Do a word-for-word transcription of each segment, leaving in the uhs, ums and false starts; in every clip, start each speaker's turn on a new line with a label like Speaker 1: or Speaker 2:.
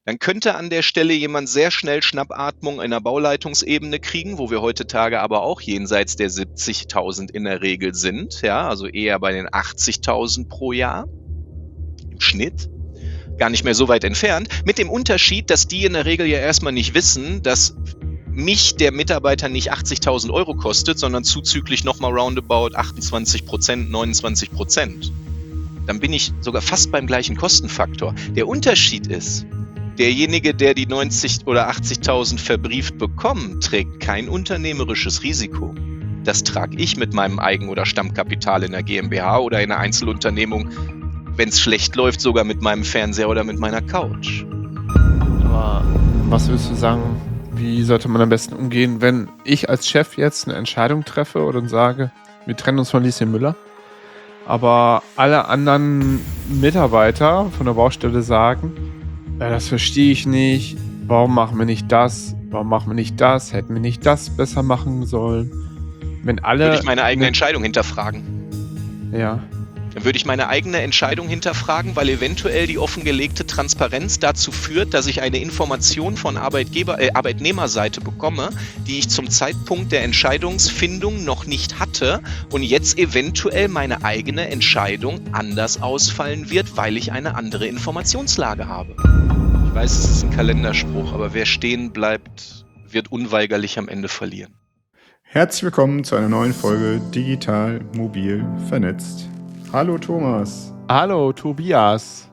Speaker 1: Dann könnte an der Stelle jemand sehr schnell Schnappatmung in der Bauleitungsebene kriegen, wo wir heutzutage aber auch jenseits der siebzigtausend in der Regel sind, ja, also eher bei den achtzigtausend pro Jahr im Schnitt. Gar nicht mehr so weit entfernt, mit dem Unterschied, dass die in der Regel ja erstmal nicht wissen, dass mich der Mitarbeiter nicht achtzigtausend Euro kostet, sondern zuzüglich nochmal roundabout achtundzwanzig Prozent, neunundzwanzig Prozent. Dann bin ich sogar fast beim gleichen Kostenfaktor. Der Unterschied ist, derjenige, der die neunzig oder achtzigtausend verbrieft bekommt, trägt kein unternehmerisches Risiko. Das trage ich mit meinem Eigen- oder Stammkapital in der GmbH oder in einer Einzelunternehmung, wenn es schlecht läuft, sogar mit meinem Fernseher oder mit meiner Couch.
Speaker 2: Aber was würdest du sagen, wie sollte man am besten umgehen, wenn ich als Chef jetzt eine Entscheidung treffe oder sage, wir trennen uns von Lieschen Müller, aber alle anderen Mitarbeiter von der Baustelle sagen, ja, das verstehe ich nicht, warum machen wir nicht das, warum machen wir nicht das, hätten wir nicht das besser machen sollen. Wenn alle...
Speaker 1: Würde ich meine eigene Entscheidung hinterfragen.
Speaker 2: Ja.
Speaker 1: Dann würde ich meine eigene Entscheidung hinterfragen, weil eventuell die offengelegte Transparenz dazu führt, dass ich eine Information von Arbeitgeber, äh, Arbeitnehmerseite bekomme, die ich zum Zeitpunkt der Entscheidungsfindung noch nicht hatte und jetzt eventuell meine eigene Entscheidung anders ausfallen wird, weil ich eine andere Informationslage habe. Ich weiß, es ist ein Kalenderspruch, aber wer stehen bleibt, wird unweigerlich am Ende verlieren.
Speaker 3: Herzlich willkommen zu einer neuen Folge Digital Mobil Vernetzt. Hallo Thomas.
Speaker 2: Hallo Tobias.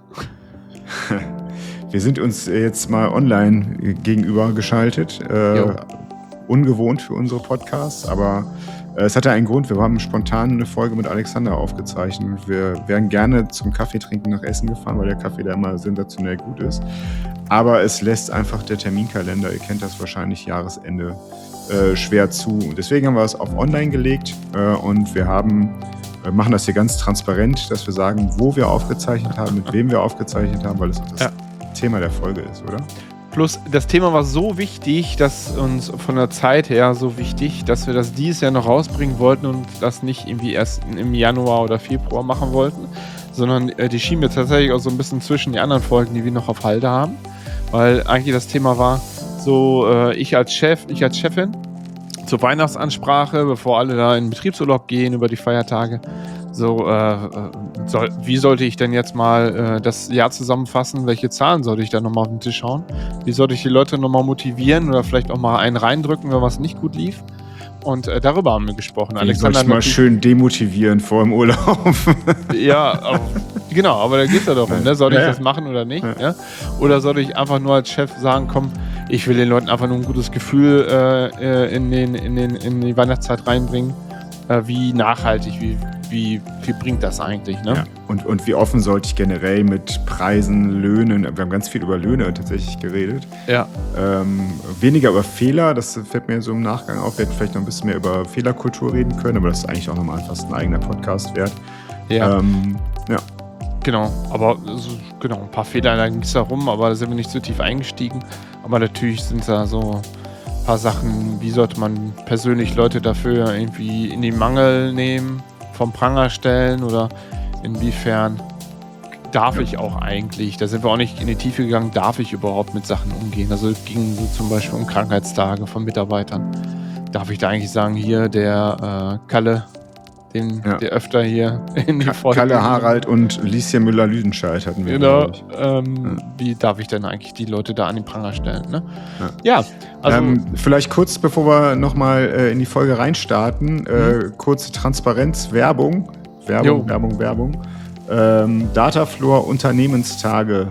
Speaker 3: Wir sind uns jetzt mal online gegenüber geschaltet. Äh, ungewohnt für unsere Podcasts, aber äh, es hatte einen Grund. Wir haben spontan eine Folge mit Alexander aufgezeichnet. Wir wären gerne zum Kaffeetrinken nach Essen gefahren, weil der Kaffee da immer sensationell gut ist. Aber es lässt einfach der Terminkalender, ihr kennt das wahrscheinlich, Jahresende, äh, schwer zu. Und deswegen haben wir es auf online gelegt äh, und wir haben... Wir machen das hier ganz transparent, dass wir sagen, wo wir aufgezeichnet haben, mit wem wir aufgezeichnet haben, weil das auch das ja. Thema der Folge ist, oder?
Speaker 2: Plus, das Thema war so wichtig, dass uns von der Zeit her so wichtig, dass wir das dieses Jahr noch rausbringen wollten und das nicht irgendwie erst im Januar oder Februar machen wollten, sondern äh, die schieben wir tatsächlich auch so ein bisschen zwischen die anderen Folgen, die wir noch auf Halde haben, weil eigentlich das Thema war, so äh, ich als Chef, ich als Chefin, zur Weihnachtsansprache, bevor alle da in Betriebsurlaub gehen über die Feiertage. So, äh, soll, wie sollte ich denn jetzt mal äh, das Jahr zusammenfassen? Welche Zahlen sollte ich da nochmal auf den Tisch hauen? Wie sollte ich die Leute nochmal motivieren oder vielleicht auch mal einen reindrücken, wenn was nicht gut lief? Und äh, darüber haben wir gesprochen.
Speaker 3: Wie soll ich mal schön demotivieren vor dem Urlaub?
Speaker 2: Ja, aber, genau, aber da geht es ja darum, ne? Soll ich ja. das machen oder nicht? Ja. Ja? Oder soll ich einfach nur als Chef sagen, komm, ich will den Leuten einfach nur ein gutes Gefühl äh, in, den, in, den, in die Weihnachtszeit reinbringen. Äh, wie nachhaltig, wie, wie viel bringt das eigentlich? Ne?
Speaker 3: Ja. Und, und wie offen sollte ich generell mit Preisen, Löhnen, wir haben ganz viel über Löhne tatsächlich geredet.
Speaker 2: Ja.
Speaker 3: Ähm, weniger über Fehler, das fällt mir so im Nachgang auf. Wir hätten vielleicht noch ein bisschen mehr über Fehlerkultur reden können, aber das ist eigentlich auch nochmal fast ein eigener Podcast wert.
Speaker 2: Ja.
Speaker 3: Ähm, ja.
Speaker 2: Genau, aber so, genau, ein paar Fehler, da ging es da rum, aber da sind wir nicht so tief eingestiegen. Aber natürlich sind da so ein paar Sachen, wie sollte man persönlich Leute dafür irgendwie in den Mangel nehmen, vom Pranger stellen oder inwiefern darf ja. ich auch eigentlich, da sind wir auch nicht in die Tiefe gegangen, darf ich überhaupt mit Sachen umgehen? Also es ging so zum Beispiel um Krankheitstage von Mitarbeitern. Darf ich da eigentlich sagen, hier der äh, Kalle, den ja. der öfter hier in die Folge...
Speaker 3: Kalle Harald und Lieschen Müller-Lüdenscheid hatten wir.
Speaker 2: Genau. Ähm, ja. Wie darf ich denn eigentlich die Leute da an den Pranger stellen? Ne? Ja. ja, also...
Speaker 3: Ähm, vielleicht kurz, bevor wir nochmal äh, in die Folge reinstarten, äh, mhm. kurze Transparenz, Werbung. Werbung, jo. Werbung, Werbung. Ähm, Datafloor Unternehmenstage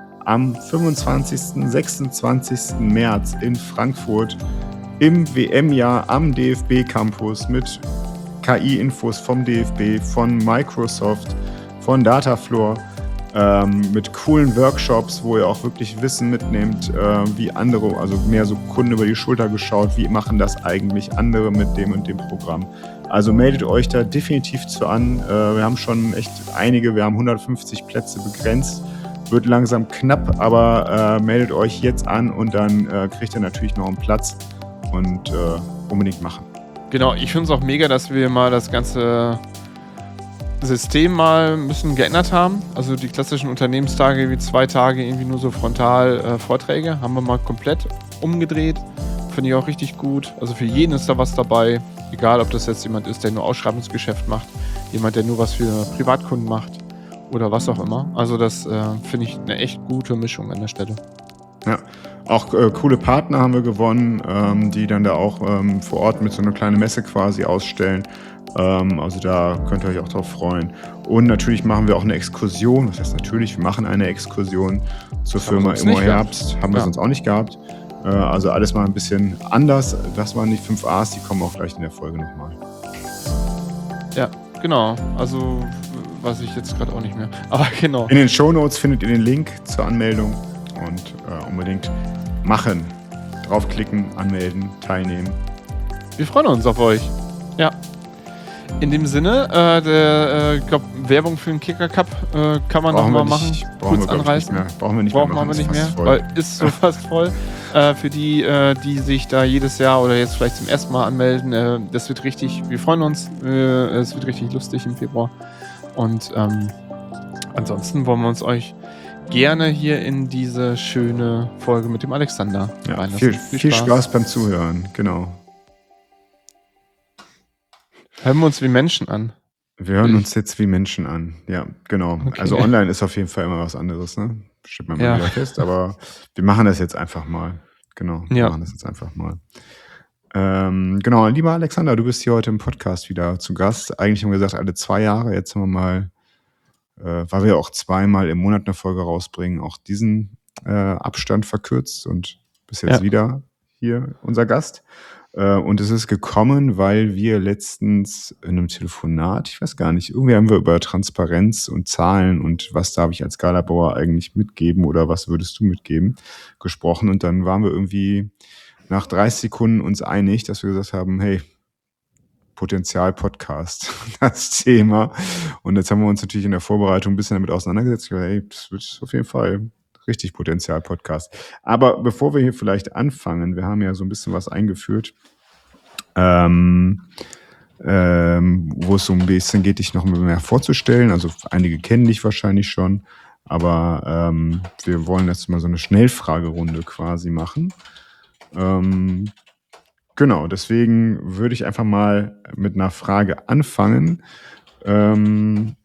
Speaker 3: am fünfundzwanzigsten, sechsundzwanzigsten März in Frankfurt im W M-Jahr am D F B-Campus mit K I-Infos vom D F B, von Microsoft, von Datafloor, ähm, mit coolen Workshops, wo ihr auch wirklich Wissen mitnehmt, äh, wie andere, also mehr so Kunden über die Schulter geschaut, wie machen das eigentlich andere mit dem und dem Programm. Also meldet euch da definitiv zu an. Äh, wir haben schon echt einige, wir haben hundertfünfzig Plätze begrenzt. Wird langsam knapp, aber äh, meldet euch jetzt an und dann äh, kriegt ihr natürlich noch einen Platz und äh, unbedingt machen.
Speaker 2: Genau, ich finde es auch mega, dass wir mal das ganze System mal ein bisschen geändert haben. Also die klassischen Unternehmenstage wie zwei Tage irgendwie nur so frontal äh, Vorträge haben wir mal komplett umgedreht. Finde ich auch richtig gut. Also für jeden ist da was dabei. Egal, ob das jetzt jemand ist, der nur Ausschreibungsgeschäft macht, jemand, der nur was für Privatkunden macht oder was auch immer. Also das äh, finde ich eine echt gute Mischung an der Stelle.
Speaker 3: Ja, auch äh, coole Partner haben wir gewonnen, ähm, die dann da auch ähm, vor Ort mit so einer kleinen Messe quasi ausstellen. Ähm, also da könnt ihr euch auch drauf freuen. Und natürlich machen wir auch eine Exkursion. Was heißt natürlich? Wir machen eine Exkursion zur
Speaker 2: Das haben wir
Speaker 3: Firma
Speaker 2: sonst nicht
Speaker 3: Immo
Speaker 2: gehabt.
Speaker 3: Herbst. Haben wir
Speaker 2: Ja.
Speaker 3: sonst auch nicht gehabt. Äh, also alles mal ein bisschen anders. Das waren die fünf A's, die kommen auch gleich in der Folge nochmal.
Speaker 2: Ja, genau. Also w- weiß ich jetzt gerade auch nicht mehr. Aber genau.
Speaker 3: In den Shownotes findet ihr den Link zur Anmeldung und äh, unbedingt machen. Draufklicken, anmelden, teilnehmen.
Speaker 2: Wir freuen uns auf euch. Ja. In dem Sinne, äh, der, äh, ich glaube, Werbung für den Kicker Cup äh, kann man
Speaker 3: Brauchen wir
Speaker 2: nochmal machen.
Speaker 3: nicht, brauchen wir,
Speaker 2: Kurz
Speaker 3: glaub ich, nicht
Speaker 2: anreißen.
Speaker 3: mehr. Brauchen wir nicht
Speaker 2: Brauchen
Speaker 3: mehr
Speaker 2: wir
Speaker 3: machen.
Speaker 2: aber nicht
Speaker 3: ist
Speaker 2: mehr,
Speaker 3: fast voll.
Speaker 2: weil ist so fast voll. Äh, für die, äh, die sich da jedes Jahr oder jetzt vielleicht zum ersten Mal anmelden, äh, das wird richtig, wir freuen uns, äh, es wird richtig lustig im Februar. Und ähm, ansonsten wollen wir uns euch gerne hier in diese schöne Folge mit dem Alexander
Speaker 3: Ja,
Speaker 2: reinlassen.
Speaker 3: viel, viel Spaß beim Zuhören, genau.
Speaker 2: Hören wir uns wie Menschen an.
Speaker 3: Wir hören
Speaker 2: Ich-
Speaker 3: uns jetzt wie Menschen an. Ja, genau.
Speaker 2: Okay.
Speaker 3: Also online ist auf jeden Fall immer was anderes, ne? Stellt man mal
Speaker 2: Ja.
Speaker 3: wieder fest, aber wir machen das jetzt einfach mal. Genau, wir
Speaker 2: Ja.
Speaker 3: machen das jetzt einfach mal. Ähm, genau, lieber Alexander, du bist hier heute im Podcast wieder zu Gast. Eigentlich haben wir gesagt, alle zwei Jahre. Jetzt haben wir mal, äh, weil wir auch zweimal im Monat eine Folge rausbringen, auch diesen äh, Abstand verkürzt und bist jetzt
Speaker 2: Ja.
Speaker 3: wieder hier unser Gast. Äh, und es ist gekommen, weil wir letztens in einem Telefonat, ich weiß gar nicht, irgendwie haben wir über Transparenz und Zahlen und was darf ich als Galabauer eigentlich mitgeben oder was würdest du mitgeben, gesprochen. Und dann waren wir irgendwie nach dreißig Sekunden uns einig, dass wir gesagt haben, hey, Potenzial-Podcast, das Thema. Und jetzt haben wir uns natürlich in der Vorbereitung ein bisschen damit auseinandergesetzt. Ich dachte, hey, das wird auf jeden Fall richtig Potenzial-Podcast. Aber bevor wir hier vielleicht anfangen, wir haben ja so ein bisschen was eingeführt, ähm, ähm, wo es so ein bisschen geht, dich noch mehr vorzustellen. Also einige kennen dich wahrscheinlich schon, aber ähm, wir wollen jetzt mal so eine Schnellfragerunde quasi machen. Ähm, genau, deswegen würde ich einfach mal mit einer Frage anfangen. Ähm,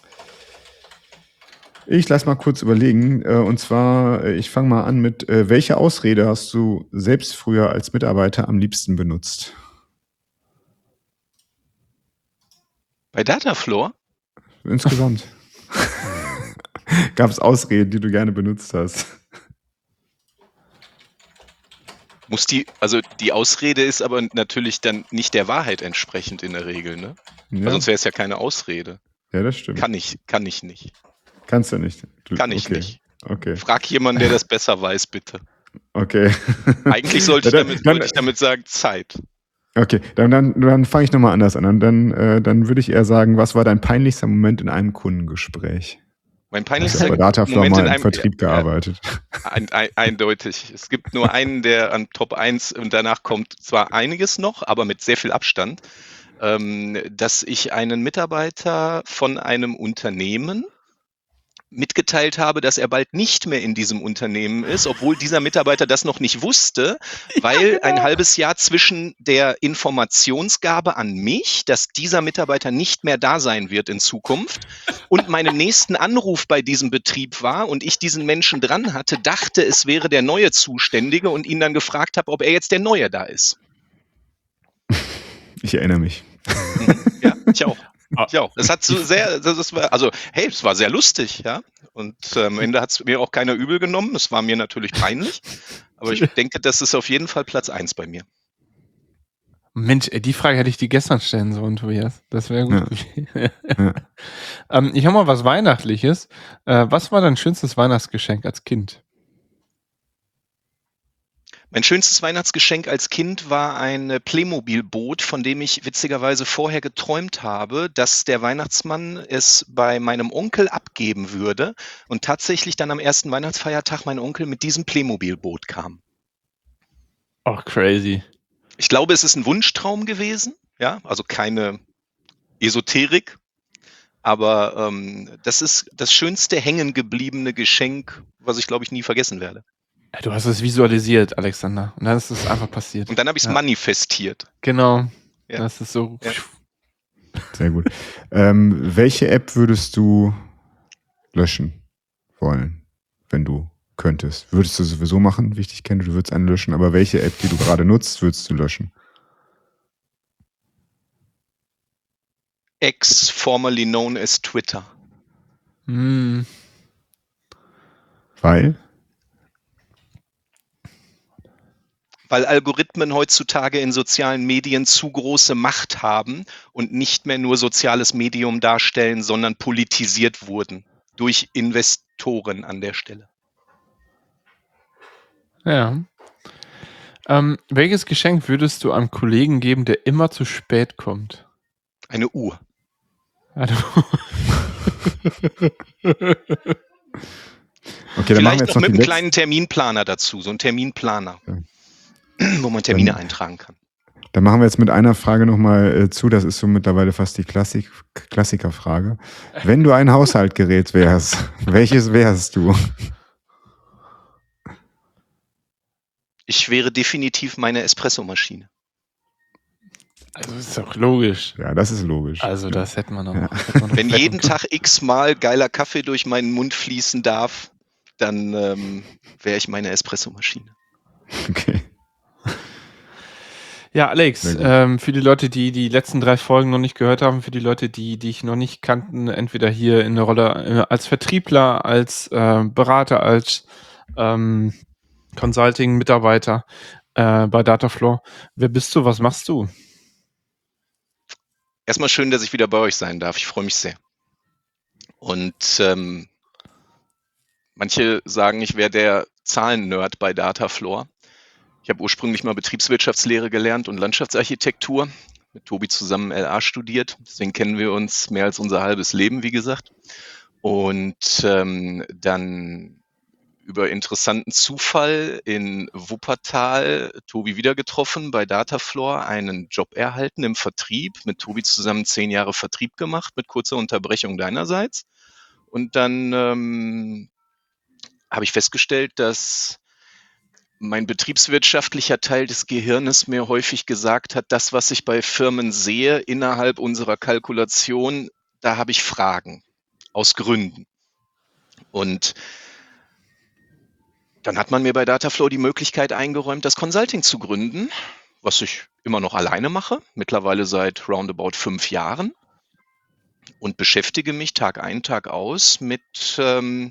Speaker 3: ich lasse mal kurz überlegen. Äh, und zwar, äh, ich fange mal an mit, äh, welche Ausrede hast du selbst früher als Mitarbeiter am liebsten benutzt?
Speaker 1: Bei Datafloor?
Speaker 3: Insgesamt. Gab es Ausreden, die du gerne benutzt hast?
Speaker 1: Muss die, also die Ausrede ist aber natürlich dann nicht der Wahrheit entsprechend in der Regel, ne? Weil
Speaker 3: Ja,
Speaker 1: sonst wäre es ja keine Ausrede.
Speaker 3: ja, das stimmt.
Speaker 1: Kann ich, kann ich nicht.
Speaker 3: Kannst du nicht. Du,
Speaker 1: Kann ich
Speaker 3: okay.
Speaker 1: nicht.
Speaker 3: Okay,
Speaker 1: Frag jemanden, der das besser weiß, bitte.
Speaker 3: okay.
Speaker 1: Eigentlich sollte ich
Speaker 3: Ja, dann-
Speaker 1: damit,
Speaker 3: dann-
Speaker 1: sollte ich damit sagen, Zeit.
Speaker 3: Okay, dann, dann, dann fange ich nochmal anders an. Und dann, äh, dann würde ich eher sagen, was war dein peinlichster Moment in einem Kundengespräch?
Speaker 1: Mein
Speaker 3: Du hast
Speaker 1: peinlichster
Speaker 3: ja bei Dataflow
Speaker 1: Moment
Speaker 3: mal
Speaker 1: in
Speaker 3: im
Speaker 1: einem
Speaker 3: Vertrieb
Speaker 1: ja,
Speaker 3: gearbeitet.
Speaker 1: Ein, ein, eindeutig. Es gibt nur einen, der an Top eins und danach kommt zwar einiges noch, aber mit sehr viel Abstand, ähm, dass ich einen Mitarbeiter von einem Unternehmen mitgeteilt habe, dass er bald nicht mehr in diesem Unternehmen ist, obwohl dieser Mitarbeiter das noch nicht wusste, weil ein halbes Jahr zwischen der Informationsgabe an mich, dass dieser Mitarbeiter nicht mehr da sein wird in Zukunft, und meinem nächsten Anruf bei diesem Betrieb war und ich diesen Menschen dran hatte, dachte, es wäre der neue Zuständige und ihn dann gefragt habe, ob er jetzt der Neue da ist.
Speaker 3: Ich erinnere mich.
Speaker 1: Ja, ich auch. Ich auch. Das hat so sehr, das war, also, hey, es war sehr lustig, ja. Und äh, am Ende hat es mir auch keiner übel genommen. Es war mir natürlich peinlich. Aber ich denke, das ist auf jeden Fall Platz eins bei mir.
Speaker 2: Mensch, ey, die Frage hätte ich dir gestern stellen sollen, Tobias. Das wäre gut.
Speaker 3: Ja. Ja.
Speaker 2: ähm, ich habe mal was Weihnachtliches. Äh, was war dein schönstes Weihnachtsgeschenk als Kind?
Speaker 1: Mein schönstes Weihnachtsgeschenk als Kind war ein Playmobil-Boot, von dem ich witzigerweise vorher geträumt habe, dass der Weihnachtsmann es bei meinem Onkel abgeben würde und tatsächlich dann am ersten Weihnachtsfeiertag mein Onkel mit diesem Playmobil-Boot kam.
Speaker 2: Ach, crazy.
Speaker 1: Ich glaube, es ist ein Wunschtraum gewesen, ja, also keine Esoterik. Aber ähm, das ist das schönste hängen gebliebene Geschenk, was ich, glaube ich, nie vergessen werde.
Speaker 2: Ja, du hast es visualisiert, Alexander. Und dann ist es einfach passiert.
Speaker 1: Und dann habe ich es
Speaker 2: Ja.
Speaker 1: manifestiert.
Speaker 2: Genau.
Speaker 1: Ja.
Speaker 2: Das ist so.
Speaker 1: Ja.
Speaker 3: Sehr gut. ähm, welche App würdest du löschen wollen, wenn du könntest? Würdest du sowieso machen, wie ich dich kenne, du würdest eine löschen, aber welche App, die du gerade nutzt, würdest du löschen?
Speaker 1: X, formerly known as Twitter.
Speaker 2: Hm.
Speaker 3: Weil?
Speaker 1: Weil Algorithmen heutzutage in sozialen Medien zu große Macht haben und nicht mehr nur soziales Medium darstellen, sondern politisiert wurden durch Investoren an der Stelle.
Speaker 2: Ja. Ähm, welches Geschenk würdest du einem Kollegen geben, der immer zu spät kommt?
Speaker 1: Eine Uhr.
Speaker 2: Also
Speaker 3: Okay, dann machen wir
Speaker 1: Vielleicht
Speaker 3: jetzt
Speaker 1: noch
Speaker 3: noch
Speaker 1: mit
Speaker 3: die
Speaker 1: einem
Speaker 3: letzte.
Speaker 1: kleinen Terminplaner dazu, so ein Terminplaner,
Speaker 3: Ja.
Speaker 1: wo man Termine
Speaker 3: Dann-
Speaker 1: eintragen kann.
Speaker 3: Dann machen wir jetzt mit einer Frage nochmal äh, zu. Das ist so mittlerweile fast die Klassik Klassikerfrage. Wenn du ein Haushaltgerät wärst, welches wärst du?
Speaker 1: Ich wäre definitiv meine Espressomaschine.
Speaker 2: Also ist doch logisch.
Speaker 3: Ja, das ist logisch.
Speaker 2: Also
Speaker 3: Ja.
Speaker 2: das hätten wir noch.
Speaker 3: Ja.
Speaker 2: hätten wir noch
Speaker 1: Wenn
Speaker 2: wetten
Speaker 1: jeden
Speaker 2: können.
Speaker 1: Tag x-mal geiler Kaffee durch meinen Mund fließen darf, dann ähm, wäre ich meine Espressomaschine.
Speaker 3: Okay.
Speaker 2: Ja, Alex,
Speaker 3: Sehr gut.
Speaker 2: ähm, für die Leute, die die letzten drei Folgen noch nicht gehört haben, für die Leute, die dich noch nicht kannten, entweder hier in der Rolle äh, als Vertriebler, als äh, Berater, als ähm, Consulting-Mitarbeiter äh, bei Datafloor. Wer bist du? Was machst du?
Speaker 1: Erstmal schön, dass ich wieder bei euch sein darf. Ich freue mich sehr. Und ähm, manche sagen, ich wäre der Zahlen-Nerd bei Datafloor. Ich habe ursprünglich mal Betriebswirtschaftslehre gelernt und Landschaftsarchitektur. Mit Tobi zusammen L A studiert. Deswegen kennen wir uns mehr als unser halbes Leben, wie gesagt. Und ähm, dann über interessanten Zufall in Wuppertal Tobi wieder getroffen bei Datafloor, einen Job erhalten im Vertrieb, mit Tobi zusammen zehn Jahre Vertrieb gemacht, mit kurzer Unterbrechung deinerseits. Und dann ähm, habe ich festgestellt, dass mein betriebswirtschaftlicher Teil des Gehirnes mir häufig gesagt hat, das, was ich bei Firmen sehe innerhalb unserer Kalkulation, da habe ich Fragen aus Gründen. Und dann hat man mir bei Datafloor die Möglichkeit eingeräumt, das Consulting zu gründen, was ich immer noch alleine mache, mittlerweile seit roundabout fünf Jahren und beschäftige mich Tag ein, Tag aus mit, ähm,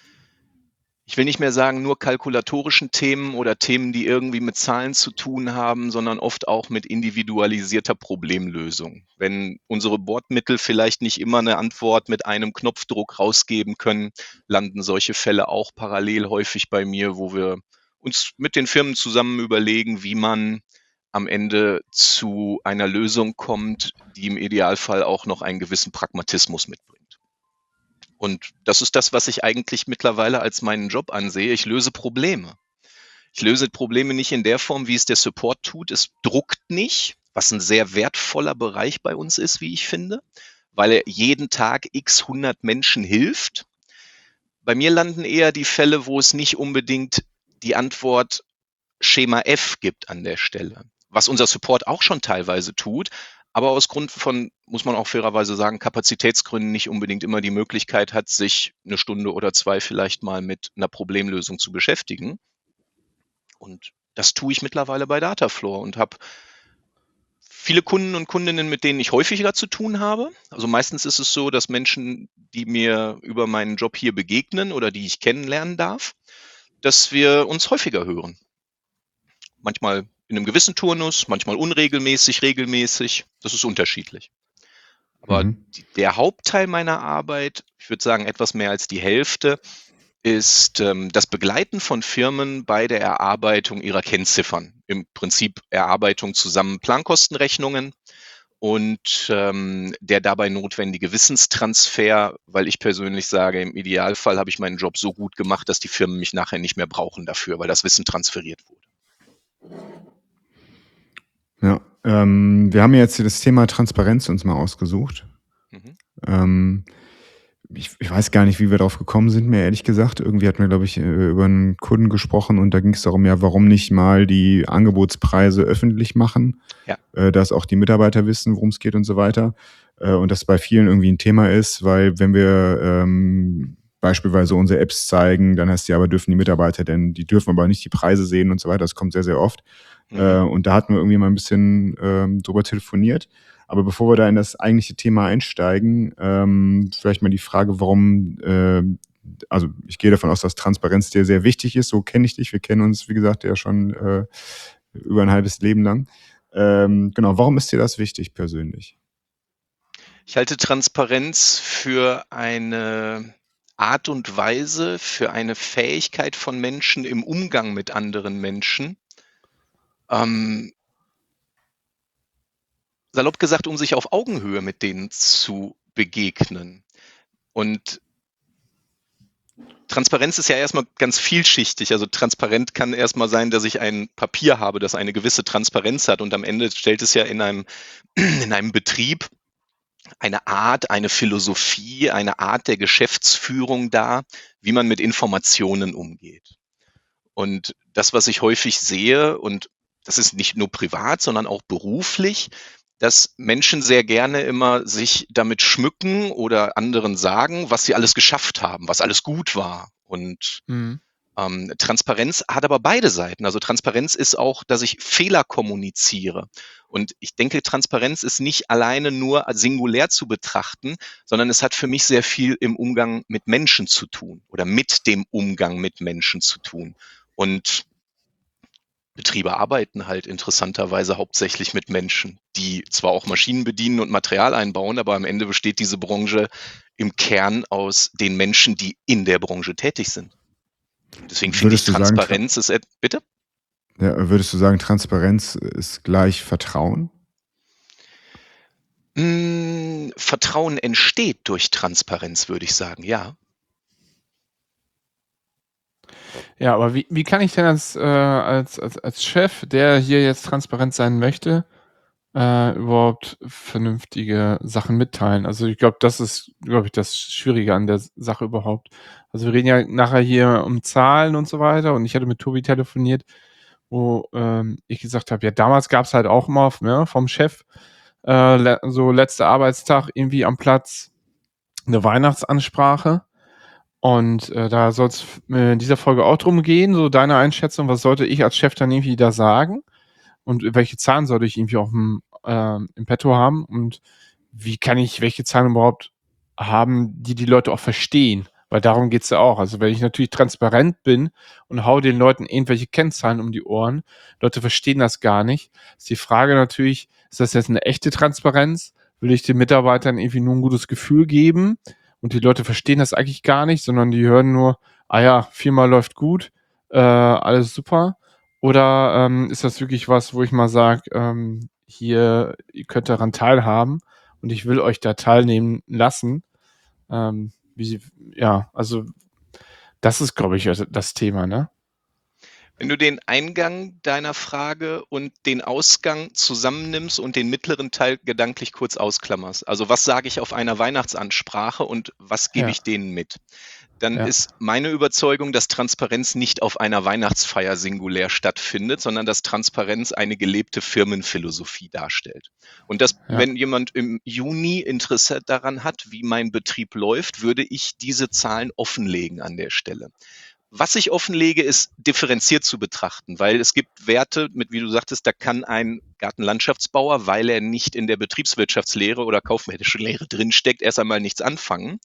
Speaker 1: ich will nicht mehr sagen, nur kalkulatorischen Themen oder Themen, die irgendwie mit Zahlen zu tun haben, sondern oft auch mit individualisierter Problemlösung. Wenn unsere Bordmittel vielleicht nicht immer eine Antwort mit einem Knopfdruck rausgeben können, landen solche Fälle auch parallel häufig bei mir, wo wir uns mit den Firmen zusammen überlegen, wie man am Ende zu einer Lösung kommt, die im Idealfall auch noch einen gewissen Pragmatismus mitbringt. Und das ist das, was ich eigentlich mittlerweile als meinen Job ansehe. Ich löse Probleme. Ich löse Probleme nicht in der Form, wie es der Support tut. Es druckt nicht, was ein sehr wertvoller Bereich bei uns ist, wie ich finde, weil er jeden Tag x hundert Menschen hilft. Bei mir landen eher die Fälle, wo es nicht unbedingt die Antwort Schema F gibt an der Stelle, was unser Support auch schon teilweise tut, aber aus Grund von, muss man auch fairerweise sagen, Kapazitätsgründen nicht unbedingt immer die Möglichkeit hat, sich eine Stunde oder zwei vielleicht mal mit einer Problemlösung zu beschäftigen. Und das tue ich mittlerweile bei Datafloor und habe viele Kunden und Kundinnen, mit denen ich häufiger zu tun habe. Also meistens ist es so, dass Menschen, die mir über meinen Job hier begegnen oder die ich kennenlernen darf, dass wir uns häufiger hören. Manchmal in einem gewissen Turnus, manchmal unregelmäßig, regelmäßig. Das ist unterschiedlich. Aber
Speaker 3: Mhm.
Speaker 1: die, der Hauptteil meiner Arbeit, ich würde sagen etwas mehr als die Hälfte, ist ähm, das Begleiten von Firmen bei der Erarbeitung ihrer Kennziffern. Im Prinzip Erarbeitung zusammen Plankostenrechnungen und ähm, der dabei notwendige Wissenstransfer, weil ich persönlich sage, im Idealfall habe ich meinen Job so gut gemacht, dass die Firmen mich nachher nicht mehr brauchen dafür, weil das Wissen transferiert wurde.
Speaker 3: Ja, ähm, wir haben jetzt hier das Thema Transparenz uns mal ausgesucht.
Speaker 1: Mhm.
Speaker 3: Ähm, ich, ich weiß gar nicht, wie wir darauf gekommen sind, mir ehrlich gesagt. Irgendwie hatten wir, glaube ich, äh, über einen Kunden gesprochen und da ging es darum, ja, warum nicht mal die Angebotspreise öffentlich machen,
Speaker 1: Ja.
Speaker 3: äh, dass auch die Mitarbeiter wissen, worum es geht und so weiter. Äh, und das bei vielen irgendwie ein Thema ist, weil wenn wir ähm, beispielsweise unsere Apps zeigen, dann heißt ja, aber dürfen die Mitarbeiter denn, die dürfen aber nicht die Preise sehen und so weiter. Das kommt sehr, sehr oft.
Speaker 1: Mhm.
Speaker 3: Äh, und da hatten wir irgendwie mal ein bisschen ähm, drüber telefoniert. Aber bevor wir da in das eigentliche Thema einsteigen, ähm, vielleicht mal die Frage, warum, äh, also ich gehe davon aus, dass Transparenz dir sehr wichtig ist. So kenne ich dich. Wir kennen uns, wie gesagt, ja schon äh, über ein halbes Leben lang. Ähm, genau, warum ist dir das wichtig persönlich?
Speaker 1: Ich halte Transparenz für eine Art und Weise, für eine Fähigkeit von Menschen im Umgang mit anderen Menschen, ähm, salopp gesagt, um sich auf Augenhöhe mit denen zu begegnen. Und Transparenz ist ja erstmal ganz vielschichtig. Also transparent kann erstmal sein, dass ich ein Papier habe, das eine gewisse Transparenz hat und am Ende stellt es ja in einem, in einem Betrieb eine Art, eine Philosophie, eine Art der Geschäftsführung dar, wie man mit Informationen umgeht. Und das, was ich häufig sehe, und das ist nicht nur privat, sondern auch beruflich, dass Menschen sehr gerne immer sich damit schmücken oder anderen sagen, was sie alles geschafft haben, was alles gut war. Und
Speaker 2: Mhm.
Speaker 1: ähm, Transparenz hat aber beide Seiten. Also Transparenz ist auch, dass ich Fehler kommuniziere. Und ich denke, Transparenz ist nicht alleine nur singulär zu betrachten, sondern es hat für mich sehr viel im Umgang mit Menschen zu tun oder mit dem Umgang mit Menschen zu tun. Und Betriebe arbeiten halt interessanterweise hauptsächlich mit Menschen, die zwar auch Maschinen bedienen und Material einbauen, aber am Ende besteht diese Branche im Kern aus den Menschen, die in der Branche tätig sind. Deswegen finde ich
Speaker 3: Würdest du sagen, Tra
Speaker 1: Transparenz ist, et- bitte?
Speaker 3: ja, würdest du sagen, Transparenz ist gleich Vertrauen?
Speaker 1: Mm, Vertrauen entsteht durch Transparenz, würde ich sagen, ja.
Speaker 2: Ja, aber wie, wie kann ich denn als, äh, als, als, als Chef, der hier jetzt transparent sein möchte, äh, überhaupt vernünftige Sachen mitteilen? Also ich glaube, das ist, glaube ich, das Schwierige an der Sache überhaupt. Also wir reden ja nachher hier um Zahlen und so weiter und ich hatte mit Tobi telefoniert, wo ähm, ich gesagt habe, ja, damals gab es halt auch immer ne, vom Chef äh, le so letzter Arbeitstag irgendwie am Platz eine Weihnachtsansprache. Und äh, da soll es in dieser Folge auch drum gehen, so deine Einschätzung, was sollte ich als Chef dann irgendwie da sagen und welche Zahlen sollte ich irgendwie auf dem ähm, im Petto haben und wie kann ich welche Zahlen überhaupt haben, die die Leute auch verstehen, weil darum geht's ja auch. Also wenn ich natürlich transparent bin und hau den Leuten irgendwelche Kennzahlen um die Ohren, Leute verstehen das gar nicht, ist die Frage natürlich, ist das jetzt eine echte Transparenz? Will ich den Mitarbeitern irgendwie nur ein gutes Gefühl geben? Und die Leute verstehen das eigentlich gar nicht, sondern die hören nur, ah ja, viermal läuft gut, äh, alles super. Oder ähm, ist das wirklich was, wo ich mal sage, ähm, hier, ihr könnt daran teilhaben und ich will euch da teilnehmen lassen. Ähm, wie sie, ja, also das ist, glaube ich, also das Thema, ne?
Speaker 1: Wenn du den Eingang deiner Frage und den Ausgang zusammennimmst und den mittleren Teil gedanklich kurz ausklammerst, also was sage ich auf einer Weihnachtsansprache und was gebe
Speaker 2: Ja,
Speaker 1: ich denen mit, dann
Speaker 2: ja,
Speaker 1: ist meine Überzeugung, dass Transparenz nicht auf einer Weihnachtsfeier singulär stattfindet, sondern dass Transparenz eine gelebte Firmenphilosophie darstellt. Und dass,
Speaker 2: ja.
Speaker 1: wenn jemand im Juni Interesse daran hat, wie mein Betrieb läuft, würde ich diese Zahlen offenlegen an der Stelle. Was ich offenlege, ist differenziert zu betrachten, weil es gibt Werte, mit wie du sagtest, da kann ein Gartenlandschaftsbauer, weil er nicht in der Betriebswirtschaftslehre oder kaufmännischen Lehre drinsteckt, erst einmal nichts anfangen.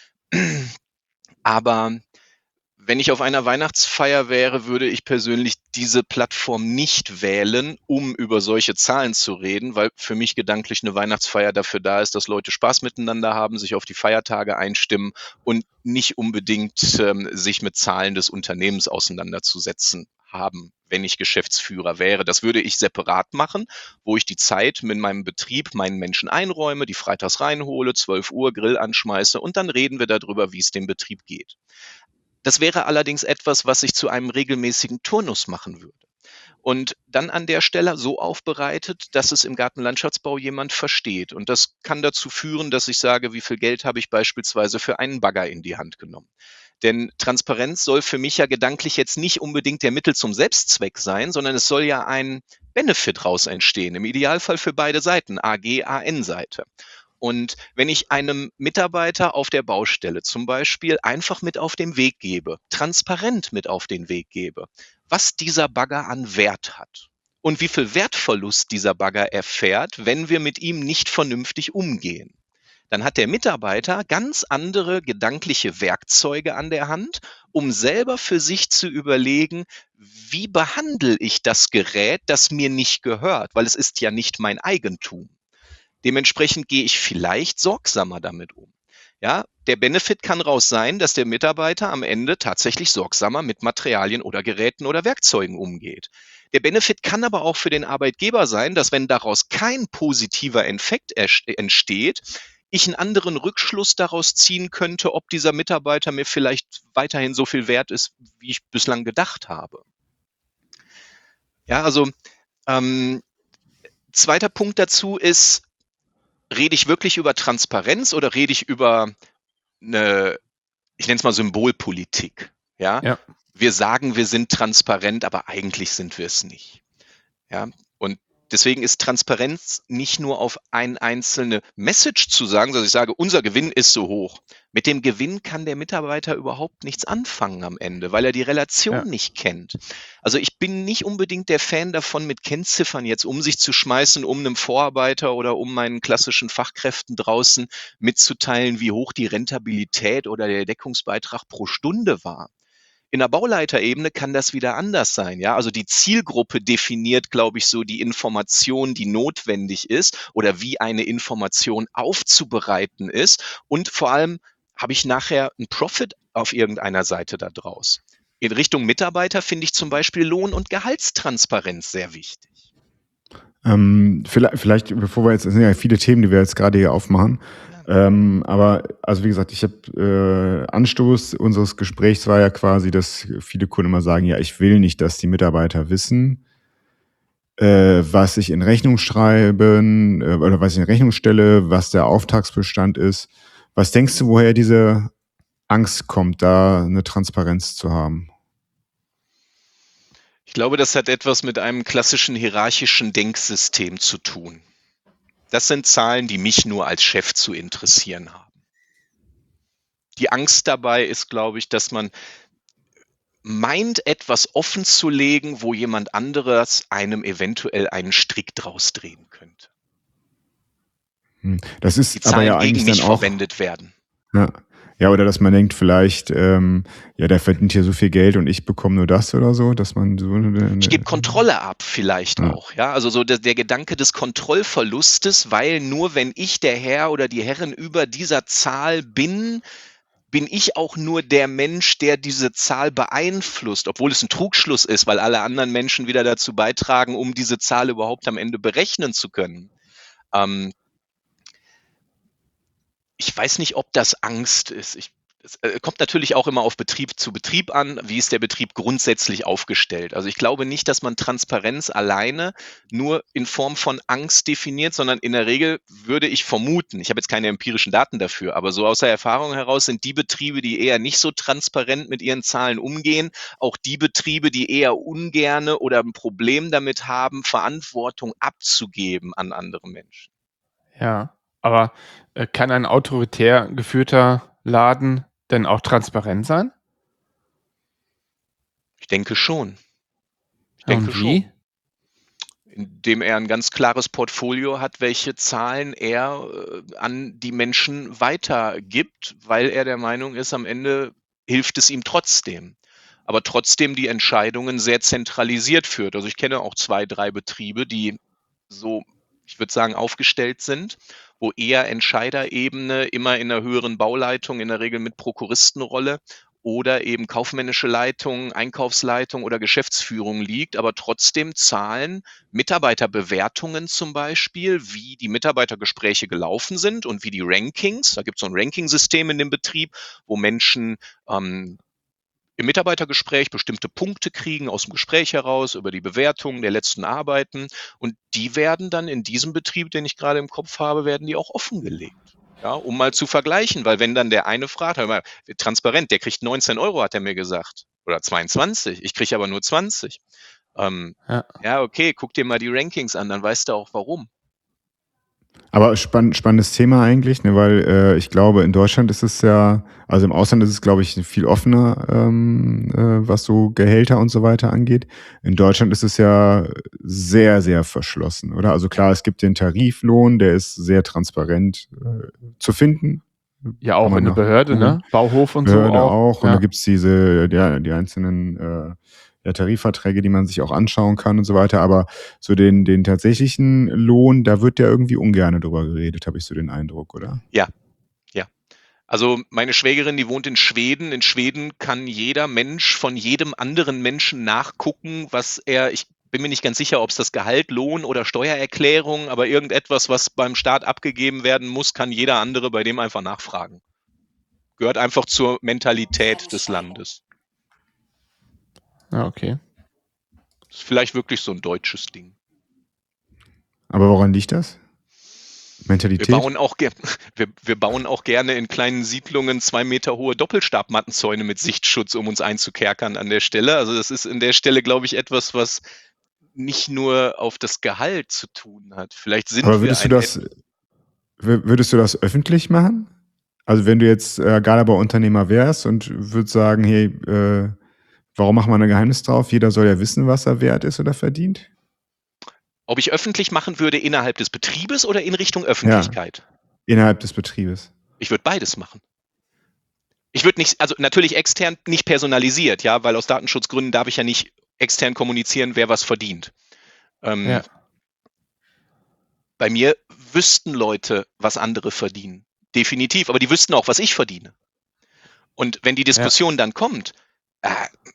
Speaker 1: Aber wenn ich auf einer Weihnachtsfeier wäre, würde ich persönlich diese Plattform nicht wählen, um über solche Zahlen zu reden, weil für mich gedanklich eine Weihnachtsfeier dafür da ist, dass Leute Spaß miteinander haben, sich auf die Feiertage einstimmen und nicht unbedingt ähm, sich mit Zahlen des Unternehmens auseinanderzusetzen haben, wenn ich Geschäftsführer wäre. Das würde ich separat machen, wo ich die Zeit mit meinem Betrieb meinen Menschen einräume, die freitags reinhole, zwölf Uhr Grill anschmeiße und dann reden wir darüber, wie es dem Betrieb geht. Das wäre allerdings etwas, was ich zu einem regelmäßigen Turnus machen würde. und dann an der Stelle so aufbereitet, dass es im Gartenlandschaftsbau jemand versteht. Und das kann dazu führen, dass ich sage, wie viel Geld habe ich beispielsweise für einen Bagger in die Hand genommen. Denn Transparenz soll für mich ja gedanklich jetzt nicht unbedingt der Mittel zum Selbstzweck sein, sondern es soll ja ein Benefit raus entstehen. Im Idealfall für beide Seiten, A G, A N-Seite. Und wenn ich einem Mitarbeiter auf der Baustelle zum Beispiel einfach mit auf den Weg gebe, transparent mit auf den Weg gebe, was dieser Bagger an Wert hat und wie viel Wertverlust dieser Bagger erfährt, wenn wir mit ihm nicht vernünftig umgehen, dann hat der Mitarbeiter ganz andere gedankliche Werkzeuge an der Hand, um selber für sich zu überlegen, wie behandle ich das Gerät, das mir nicht gehört, weil es ist ja nicht mein Eigentum. Dementsprechend gehe ich vielleicht sorgsamer damit um. Ja, der Benefit kann raus sein, dass der Mitarbeiter am Ende tatsächlich sorgsamer mit Materialien oder Geräten oder Werkzeugen umgeht. Der Benefit kann aber auch für den Arbeitgeber sein, dass wenn daraus kein positiver Effekt entsteht, ich einen anderen Rückschluss daraus ziehen könnte, ob dieser Mitarbeiter mir vielleicht weiterhin so viel wert ist, wie ich bislang gedacht habe. Ja, also ähm, zweiter Punkt dazu ist, rede ich wirklich über Transparenz oder rede ich über eine, ich nenne es mal Symbolpolitik? Ja?
Speaker 2: Ja.
Speaker 1: Wir sagen, wir sind transparent, aber eigentlich sind wir es nicht. Ja? Und deswegen ist Transparenz nicht nur auf eine einzelne Message zu sagen, sondern ich sage, unser Gewinn ist so hoch. Mit dem Gewinn kann der Mitarbeiter überhaupt nichts anfangen am Ende, weil er die Relation
Speaker 2: Ja.
Speaker 1: nicht kennt. Also ich bin nicht unbedingt der Fan davon, mit Kennziffern jetzt um sich zu schmeißen, um einem Vorarbeiter oder um meinen klassischen Fachkräften draußen mitzuteilen, wie hoch die Rentabilität oder der Deckungsbeitrag pro Stunde war. In der Bauleiterebene kann das wieder anders sein. Ja, also die Zielgruppe definiert, glaube ich, so die Information, die notwendig ist oder wie eine Information aufzubereiten ist. Und vor allem habe ich nachher einen Profit auf irgendeiner Seite da draus. In Richtung Mitarbeiter finde ich zum Beispiel Lohn- und Gehaltstransparenz sehr wichtig.
Speaker 3: Ähm, vielleicht, vielleicht, bevor wir jetzt, es sind ja viele Themen, die wir jetzt gerade hier aufmachen. Ähm, aber, also wie gesagt, ich habe äh, Anstoß unseres Gesprächs war ja quasi, dass viele Kunden immer sagen, ja, ich will nicht, dass die Mitarbeiter wissen, äh, was ich in Rechnung schreiben äh, oder was ich in Rechnung stelle, was der Auftragsbestand ist. Was denkst du, woher diese Angst kommt, da eine Transparenz zu haben?
Speaker 1: Ich glaube, das hat etwas mit einem klassischen hierarchischen Denksystem zu tun. Das sind Zahlen, die mich nur als Chef zu interessieren haben. Die Angst dabei ist, glaube ich, dass man meint, etwas offen zu legen, wo jemand anderes einem eventuell einen Strick draus drehen könnte.
Speaker 3: Hm. Das ist
Speaker 1: Die Zahlen
Speaker 3: aber ja
Speaker 1: gegen
Speaker 3: eigentlich
Speaker 1: mich
Speaker 3: dann auch,
Speaker 1: verwendet werden.
Speaker 3: ja. Ja, oder dass man denkt vielleicht, ähm, ja, der verdient hier so viel Geld und ich bekomme nur das oder so, dass man so eine,
Speaker 1: Ich gebe Kontrolle ab vielleicht
Speaker 3: Ja.
Speaker 1: auch. Ja, also so der, der Gedanke des Kontrollverlustes, weil nur wenn ich der Herr oder die Herrin über dieser Zahl bin, bin ich auch nur der Mensch, der diese Zahl beeinflusst, obwohl es ein Trugschluss ist, weil alle anderen Menschen wieder dazu beitragen, um diese Zahl überhaupt am Ende berechnen zu können. Ähm, ich weiß nicht, ob das Angst ist. Ich, es äh, kommt natürlich auch immer auf Betrieb zu Betrieb an. Wie ist der Betrieb grundsätzlich aufgestellt? Also ich glaube nicht, dass man Transparenz alleine nur in Form von Angst definiert, sondern in der Regel würde ich vermuten, ich habe jetzt keine empirischen Daten dafür, aber so aus der Erfahrung heraus sind die Betriebe, die eher nicht so transparent mit ihren Zahlen umgehen, auch die Betriebe, die eher ungerne oder ein Problem damit haben, Verantwortung abzugeben an andere Menschen.
Speaker 2: Ja, aber äh, kann ein autoritär geführter Laden denn auch transparent sein?
Speaker 1: Ich denke schon. Ich
Speaker 2: Ja,
Speaker 1: denke
Speaker 2: und wie?
Speaker 1: schon. Indem er ein ganz klares Portfolio hat, welche Zahlen er äh, an die Menschen weitergibt, weil er der Meinung ist, am Ende hilft es ihm trotzdem. Aber trotzdem die Entscheidungen sehr zentralisiert führt. Also ich kenne auch zwei, drei Betriebe, die so, ich würde sagen, aufgestellt sind, wo eher Entscheiderebene immer in einer höheren Bauleitung, in der Regel mit Prokuristenrolle oder eben kaufmännische Leitung, Einkaufsleitung oder Geschäftsführung liegt, aber trotzdem Zahlen, Mitarbeiterbewertungen zum Beispiel, wie die Mitarbeitergespräche gelaufen sind und wie die Rankings, da gibt es so ein Ranking-System in dem Betrieb, wo Menschen ähm, im Mitarbeitergespräch bestimmte Punkte kriegen aus dem Gespräch heraus über die Bewertung der letzten Arbeiten und die werden dann in diesem Betrieb, den ich gerade im Kopf habe, werden die auch offengelegt. Ja, um mal zu vergleichen, weil wenn dann der eine fragt, hör mal, transparent, der kriegt neunzehn Euro, hat er mir gesagt, oder zweiundzwanzig, ich kriege aber nur zwanzig. Ähm,
Speaker 2: Ja.
Speaker 1: ja, okay, guck dir mal die Rankings an, dann weißt du auch warum.
Speaker 3: Aber spann spannendes Thema eigentlich, ne, weil äh, ich glaube, in Deutschland ist es ja, also im Ausland ist es, glaube ich, viel offener, ähm, äh, was so Gehälter und so weiter angeht. In Deutschland ist es ja sehr, sehr verschlossen, oder? Also klar, es gibt den Tariflohn, der ist sehr transparent äh, zu finden.
Speaker 2: Ja, auch
Speaker 3: Kann man
Speaker 2: in der
Speaker 3: nach
Speaker 2: Behörde,
Speaker 3: googeln.
Speaker 2: ne? Bauhof und so
Speaker 3: Behörde
Speaker 2: auch.
Speaker 3: auch. Und
Speaker 2: Ja.
Speaker 3: da gibt's diese, ja, die einzelnen äh, ja, Tarifverträge, die man sich auch anschauen kann und so weiter. Aber so den, den tatsächlichen Lohn, da wird ja irgendwie ungern drüber geredet, habe ich so den Eindruck, oder?
Speaker 1: Ja, ja. Also meine Schwägerin, die wohnt in Schweden. In Schweden kann jeder Mensch von jedem anderen Menschen nachgucken, was er, ich bin mir nicht ganz sicher, ob es das Gehalt, Lohn oder Steuererklärung, aber irgendetwas, was beim Staat abgegeben werden muss, kann jeder andere bei dem einfach nachfragen. Gehört einfach zur Mentalität des Landes.
Speaker 2: Ja, okay.
Speaker 1: Ist vielleicht wirklich so ein deutsches Ding.
Speaker 3: Aber woran liegt das?
Speaker 1: Wir
Speaker 3: Mentalität?
Speaker 1: bauen auch, ger wir, wir bauen auch gerne in kleinen Siedlungen zwei Meter hohe Doppelstabmattenzäune mit Sichtschutz, um uns einzukerkern an der Stelle. Also das ist in der Stelle, glaube ich, etwas, was nicht nur auf das Gehalt zu tun hat. Vielleicht sind
Speaker 3: Aber
Speaker 1: wir
Speaker 3: würdest du
Speaker 1: ein
Speaker 3: das, wür- würdest du das öffentlich machen? Also wenn du jetzt äh, Galaber-Unternehmer wärst und würdest sagen, hey, äh, warum machen wir ein Geheimnis drauf? Jeder soll ja wissen, was er wert ist oder verdient.
Speaker 1: ob ich öffentlich machen würde innerhalb des Betriebes oder in Richtung Öffentlichkeit?
Speaker 3: Innerhalb des Betriebes.
Speaker 1: Ich würde beides machen. Ich würde nicht, also natürlich extern nicht personalisiert, ja, weil aus Datenschutzgründen darf ich ja nicht extern kommunizieren, wer was verdient. Ähm,
Speaker 2: Ja.
Speaker 1: Bei mir wüssten Leute, was andere verdienen. Definitiv, aber die wüssten auch, was ich verdiene. Und wenn die Diskussion dann kommt, äh,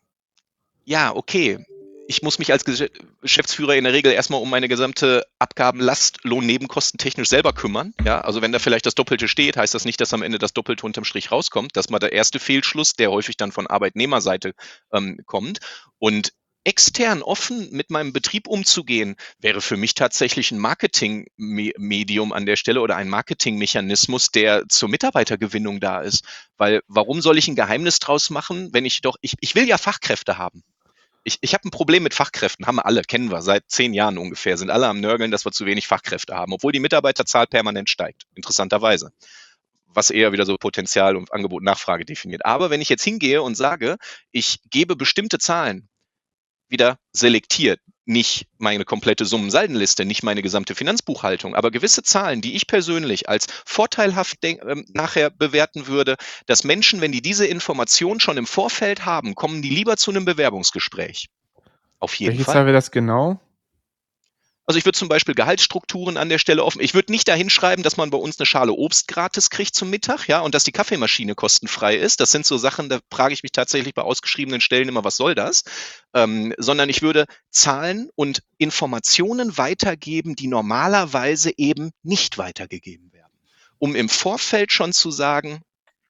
Speaker 1: ja, okay, ich muss mich als Gesch- Geschäftsführer in der Regel erstmal um meine gesamte Abgabenlast, Lohnnebenkostentechnisch selber kümmern. Ja, also wenn da vielleicht das Doppelte steht, heißt das nicht, dass am Ende das Doppelte unterm Strich rauskommt. Das ist mal der erste Fehlschluss, der häufig dann von Arbeitnehmerseite ähm, kommt. Und extern offen mit meinem Betrieb umzugehen, wäre für mich tatsächlich ein Marketingmedium an der Stelle oder ein Marketingmechanismus, der zur Mitarbeitergewinnung da ist. Weil warum soll ich ein Geheimnis draus machen, wenn ich doch, ich, ich will ja Fachkräfte haben. Ich, ich habe ein Problem mit Fachkräften, haben wir alle, kennen wir, seit zehn Jahren ungefähr, sind alle am Nörgeln, dass wir zu wenig Fachkräfte haben, obwohl die Mitarbeiterzahl permanent steigt, interessanterweise. Was eher wieder so Potenzial und Angebot und Nachfrage definiert. Aber wenn ich jetzt hingehe und sage, ich gebe bestimmte Zahlen, wieder selektiert, nicht meine komplette Summensaldenliste, nicht meine gesamte Finanzbuchhaltung, aber gewisse Zahlen, die ich persönlich als vorteilhaft äh, nachher bewerten würde, dass Menschen, wenn die diese Information schon im Vorfeld haben, kommen die lieber zu einem Bewerbungsgespräch. Auf jeden
Speaker 2: Welche
Speaker 1: Fall.
Speaker 2: Zahl wäre das genau?
Speaker 1: Also ich würde zum Beispiel Gehaltsstrukturen an der Stelle offen. Ich würde nicht dahin schreiben, dass man bei uns eine Schale Obst gratis kriegt zum Mittag, ja, und dass die Kaffeemaschine kostenfrei ist. Das sind so Sachen, da frage ich mich tatsächlich bei ausgeschriebenen Stellen immer, was soll das? Ähm, sondern ich würde Zahlen und Informationen weitergeben, die normalerweise eben nicht weitergegeben werden. Um im Vorfeld schon zu sagen,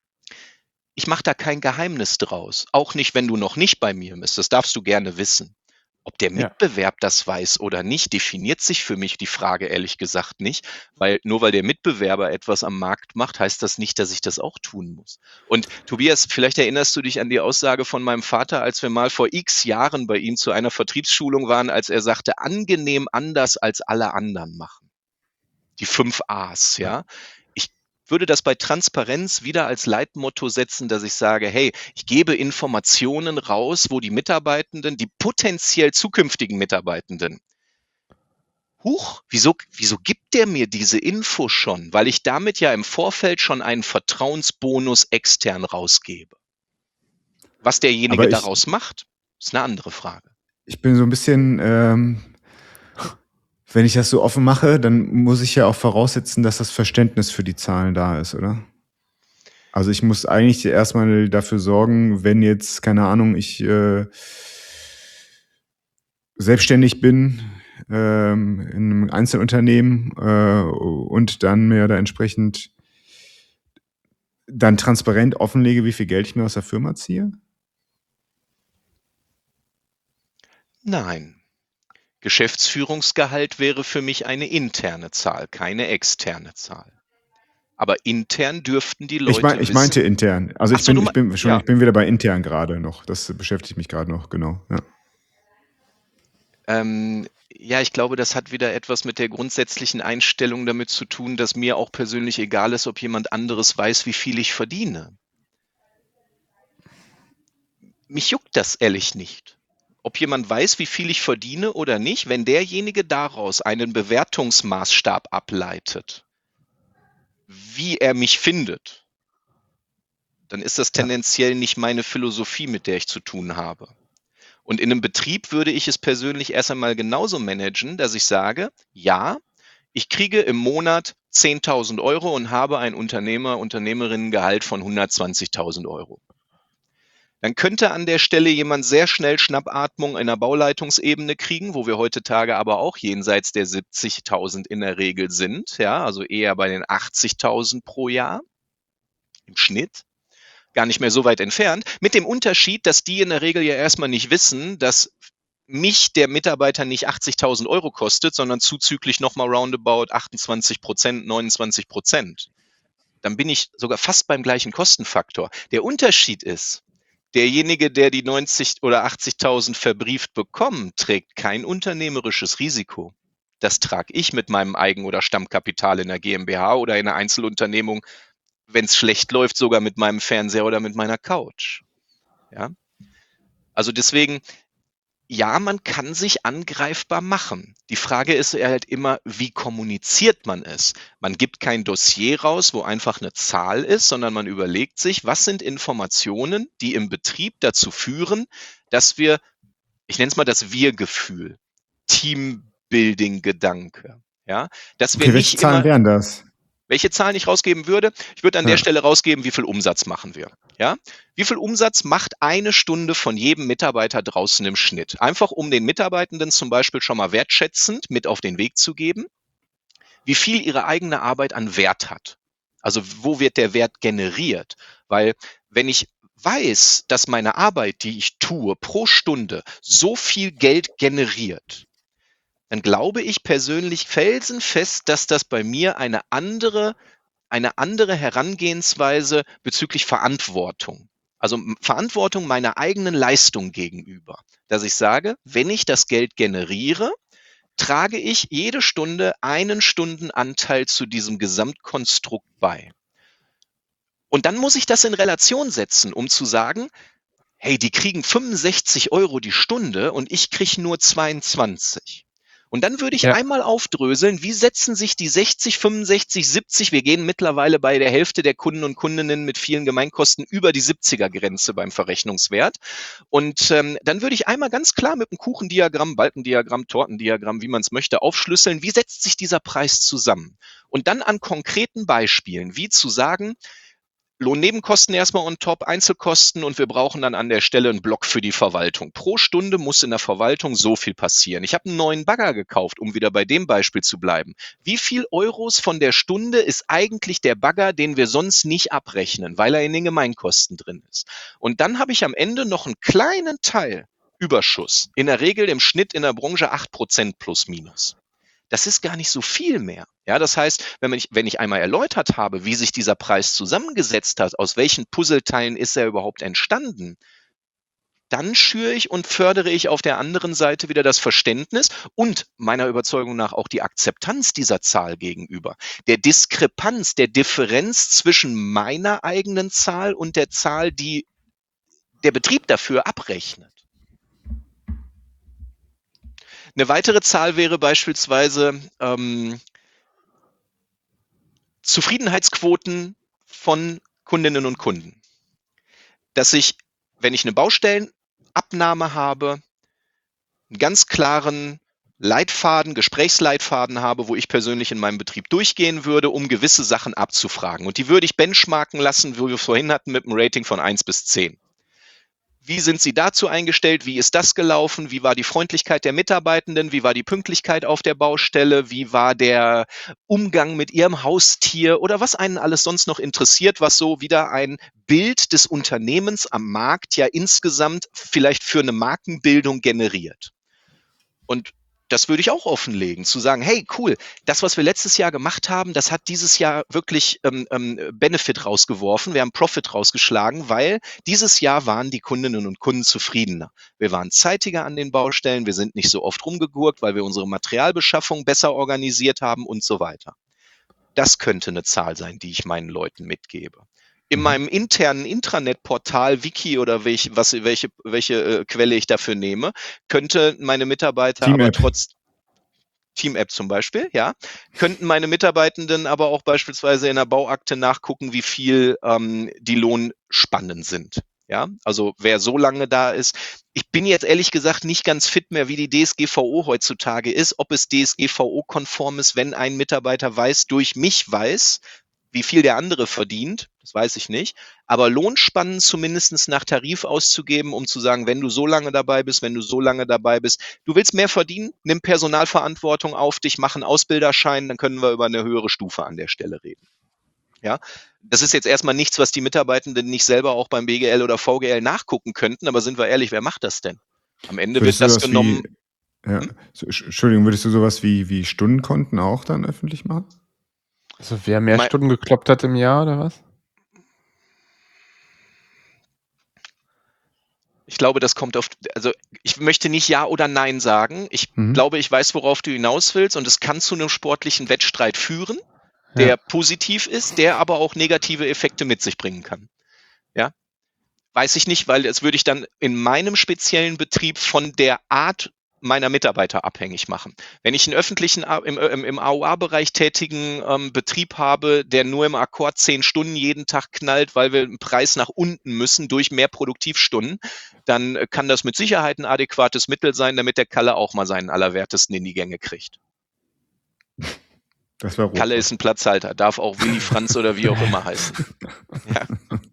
Speaker 1: ich mache da kein Geheimnis draus. Auch nicht, wenn du noch nicht bei mir bist. Das darfst du gerne wissen. Ob der
Speaker 2: Ja.
Speaker 1: Mitbewerb das weiß oder nicht, definiert sich für mich die Frage ehrlich gesagt nicht, weil nur weil der Mitbewerber etwas am Markt macht, heißt das nicht, dass ich das auch tun muss. Und Tobias, vielleicht erinnerst du dich an die Aussage von meinem Vater, als wir mal vor x Jahren bei ihm zu einer Vertriebsschulung waren, als er sagte, angenehm anders als alle anderen machen. Die fünf A's, ja. Ich würde das bei Transparenz wieder als Leitmotto setzen, dass ich sage, hey, ich gebe Informationen raus, wo die Mitarbeitenden, die potenziell zukünftigen Mitarbeitenden, huch, wieso, wieso gibt der mir diese Info schon? Weil ich damit ja im Vorfeld schon einen Vertrauensbonus extern rausgebe. Was derjenige
Speaker 3: Aber ich-
Speaker 1: daraus macht, ist eine andere Frage.
Speaker 3: Ich bin so ein bisschen, ähm, wenn ich das so offen mache, dann muss ich ja auch voraussetzen, dass das Verständnis für die Zahlen da ist, oder? Also ich muss eigentlich erstmal dafür sorgen, wenn jetzt, keine Ahnung, ich äh, selbstständig bin ähm, in einem Einzelunternehmen äh, und dann mir da entsprechend dann transparent offenlege, wie viel Geld ich mir aus der Firma ziehe.
Speaker 1: Nein. Geschäftsführungsgehalt wäre für mich eine interne Zahl, keine externe Zahl. Aber intern dürften die Leute
Speaker 3: Ich, mein, ich
Speaker 1: wissen.
Speaker 3: meinte intern. Also
Speaker 1: Ach
Speaker 3: ich
Speaker 1: so,
Speaker 3: bin,
Speaker 1: du
Speaker 3: ich bin schon,
Speaker 1: ja.
Speaker 3: ich bin wieder bei intern gerade noch. Das beschäftigt mich gerade noch, genau. Ja.
Speaker 1: Ähm, ja, ich glaube, das hat wieder etwas mit der grundsätzlichen Einstellung damit zu tun, dass mir auch persönlich egal ist, ob jemand anderes weiß, wie viel ich verdiene. Mich juckt das ehrlich nicht. Ob jemand weiß, wie viel ich verdiene oder nicht, wenn derjenige daraus einen Bewertungsmaßstab ableitet, wie er mich findet, dann ist das
Speaker 3: Ja.
Speaker 1: tendenziell nicht meine Philosophie, mit der ich zu tun habe. Und in einem Betrieb würde ich es persönlich erst einmal genauso managen, dass ich sage, ja, ich kriege im Monat zehntausend Euro und habe ein Unternehmer, Unternehmerinnengehalt von hundertzwanzigtausend Euro. Dann könnte an der Stelle jemand sehr schnell Schnappatmung in der Bauleitungsebene kriegen, wo wir heutzutage aber auch jenseits der siebzigtausend in der Regel sind, ja, also eher bei den achtzigtausend pro Jahr im Schnitt. Gar nicht mehr so weit entfernt, mit dem Unterschied, dass die in der Regel ja erstmal nicht wissen, dass mich der Mitarbeiter nicht achtzigtausend Euro kostet, sondern zuzüglich nochmal roundabout achtundzwanzig Prozent, neunundzwanzig Prozent. Dann bin ich sogar fast beim gleichen Kostenfaktor. Der Unterschied ist, derjenige, der die neunzig oder achtzigtausend verbrieft bekommt, trägt kein unternehmerisches Risiko. Das trage ich mit meinem Eigen- oder Stammkapital in der GmbH oder in einer Einzelunternehmung, wenn es schlecht läuft, sogar mit meinem Fernseher oder mit meiner Couch. Ja? Also deswegen, ja, man kann sich angreifbar machen. Die Frage ist halt immer, wie kommuniziert man es? Man gibt kein Dossier raus, wo einfach eine Zahl ist, sondern man überlegt sich, was sind Informationen, die im Betrieb dazu führen, dass wir, ich nenne es mal das Wir-Gefühl, Teambuilding-Gedanke, ja, dass wir
Speaker 3: Okay, welche
Speaker 1: nicht
Speaker 3: Zahlen
Speaker 1: immer,
Speaker 3: wären das?
Speaker 1: welche Zahlen ich rausgeben würde? Ich würde an der
Speaker 3: Ja.
Speaker 1: Stelle rausgeben, wie viel Umsatz machen wir. Ja? Wie viel Umsatz macht eine Stunde von jedem Mitarbeiter draußen im Schnitt? Einfach um den Mitarbeitenden zum Beispiel schon mal wertschätzend mit auf den Weg zu geben, wie viel ihre eigene Arbeit an Wert hat. Also wo wird der Wert generiert? Weil wenn ich weiß, dass meine Arbeit, die ich tue, pro Stunde so viel Geld generiert, dann glaube ich persönlich felsenfest, dass das bei mir eine andere, eine andere Herangehensweise bezüglich Verantwortung, also m- Verantwortung meiner eigenen Leistung gegenüber, dass ich sage, wenn ich das Geld generiere, trage ich jede Stunde einen Stundenanteil zu diesem Gesamtkonstrukt bei. Und dann muss ich das in Relation setzen, um zu sagen, hey, die kriegen fünfundsechzig Euro die Stunde und ich kriege nur zweiundzwanzig. Und dann würde ich
Speaker 2: Ja.
Speaker 1: einmal aufdröseln, wie setzen sich die sechzig, fünfundsechzig, siebzig, wir gehen mittlerweile bei der Hälfte der Kunden und Kundinnen mit vielen Gemeinkosten über die siebziger-Grenze beim Verrechnungswert. Und ähm, dann würde ich einmal ganz klar mit einem Kuchendiagramm, Balkendiagramm, Tortendiagramm, wie man es möchte, aufschlüsseln, wie setzt sich dieser Preis zusammen? Und dann an konkreten Beispielen, wie zu sagen, Lohnnebenkosten erstmal on top, Einzelkosten und wir brauchen dann an der Stelle einen Block für die Verwaltung. Pro Stunde muss in der Verwaltung so viel passieren. Ich habe einen neuen Bagger gekauft, um wieder bei dem Beispiel zu bleiben. Wie viel Euros von der Stunde ist eigentlich der Bagger, den wir sonst nicht abrechnen, weil er in den Gemeinkosten drin ist? Und dann habe ich am Ende noch einen kleinen Teil Überschuss. In der Regel im Schnitt in der Branche acht Prozent plus minus. Das ist gar nicht so viel mehr. Ja, das heißt, wenn ich, wenn ich einmal erläutert habe, wie sich dieser Preis zusammengesetzt hat, aus welchen Puzzleteilen ist er überhaupt entstanden, dann schüre ich und fördere ich auf der anderen Seite wieder das Verständnis und meiner Überzeugung nach auch die Akzeptanz dieser Zahl gegenüber. Der Diskrepanz, der Differenz zwischen meiner eigenen Zahl und der Zahl, die der Betrieb dafür abrechnet. Eine weitere Zahl wäre beispielsweise ähm, Zufriedenheitsquoten von Kundinnen und Kunden. Dass ich, wenn ich eine Baustellenabnahme habe, einen ganz klaren Leitfaden, Gesprächsleitfaden habe, wo ich persönlich in meinem Betrieb durchgehen würde, um gewisse Sachen abzufragen. Und die würde ich benchmarken lassen, wie wir vorhin hatten, mit einem Rating von eins bis zehn. Wie sind Sie dazu eingestellt? Wie ist das gelaufen? Wie war die Freundlichkeit der Mitarbeitenden? Wie war die Pünktlichkeit auf der Baustelle? Wie war der Umgang mit Ihrem Haustier oder was einen alles sonst noch interessiert, was so wieder ein Bild des Unternehmens am Markt ja insgesamt vielleicht für eine Markenbildung generiert? Und das würde ich auch offenlegen, zu sagen, hey, cool, das, was wir letztes Jahr gemacht haben, das hat dieses Jahr wirklich ähm, ähm, Benefit rausgeworfen, wir haben Profit rausgeschlagen, weil dieses Jahr waren die Kundinnen und Kunden zufriedener. Wir waren zeitiger an den Baustellen, wir sind nicht so oft rumgegurkt, weil wir unsere Materialbeschaffung besser organisiert haben und so weiter. Das könnte eine Zahl sein, die ich meinen Leuten mitgebe. In
Speaker 3: Mhm.
Speaker 1: meinem internen Intranet-Portal, Wiki oder welch, was, welche, welche äh, Quelle ich dafür nehme, könnte meine Mitarbeiter aber
Speaker 3: Team-App.
Speaker 1: trotz Team-App zum Beispiel, ja, könnten meine Mitarbeitenden aber auch beispielsweise in der Bauakte nachgucken, wie viel ähm, die Lohnspannen sind. Ja, also wer so lange da ist. Ich bin jetzt ehrlich gesagt nicht ganz fit mehr, wie die D S G V O heutzutage ist, ob es D S G V O-konform ist, wenn ein Mitarbeiter weiß, durch mich weiß, wie viel der andere verdient, das weiß ich nicht. Aber Lohnspannen zumindest nach Tarif auszugeben, um zu sagen, wenn du so lange dabei bist, wenn du so lange dabei bist, du willst mehr verdienen, nimm Personalverantwortung auf dich, mach einen Ausbilderschein, dann können wir über eine höhere Stufe an der Stelle reden. Ja, das ist jetzt erstmal nichts, was die Mitarbeitenden nicht selber auch beim B G L oder V G L nachgucken könnten, aber sind wir ehrlich, wer macht das denn? Am Ende
Speaker 3: Würdest
Speaker 1: wird
Speaker 3: du
Speaker 1: das
Speaker 3: sowas
Speaker 1: genommen.
Speaker 3: wie, ja,
Speaker 1: Hm?
Speaker 3: so, Entschuldigung, würdest du sowas wie, wie Stundenkonten auch dann öffentlich machen?
Speaker 2: Also wer mehr
Speaker 1: Mein-
Speaker 2: Stunden gekloppt hat im Jahr oder was?
Speaker 1: Ich glaube, das kommt auf, also ich möchte nicht Ja oder Nein sagen. Ich
Speaker 3: Mhm.
Speaker 1: glaube, ich weiß, worauf du hinaus willst und es kann zu einem sportlichen Wettstreit führen, der
Speaker 2: Ja.
Speaker 1: positiv ist, der aber auch negative Effekte mit sich bringen kann. Ja, weiß ich nicht, weil das würde ich dann in meinem speziellen Betrieb von der Art meiner Mitarbeiter abhängig machen. Wenn ich einen öffentlichen, A- im, im, im A O A-Bereich tätigen ähm, Betrieb habe, der nur im Akkord zehn Stunden jeden Tag knallt, weil wir im Preis nach unten müssen durch mehr Produktivstunden, dann äh, kann das mit Sicherheit ein adäquates Mittel sein, damit der Kalle auch mal seinen Allerwertesten in die Gänge kriegt.
Speaker 3: Das war
Speaker 1: Kalle ist ein Platzhalter, darf auch Willi Franz oder wie auch immer heißen. Ja.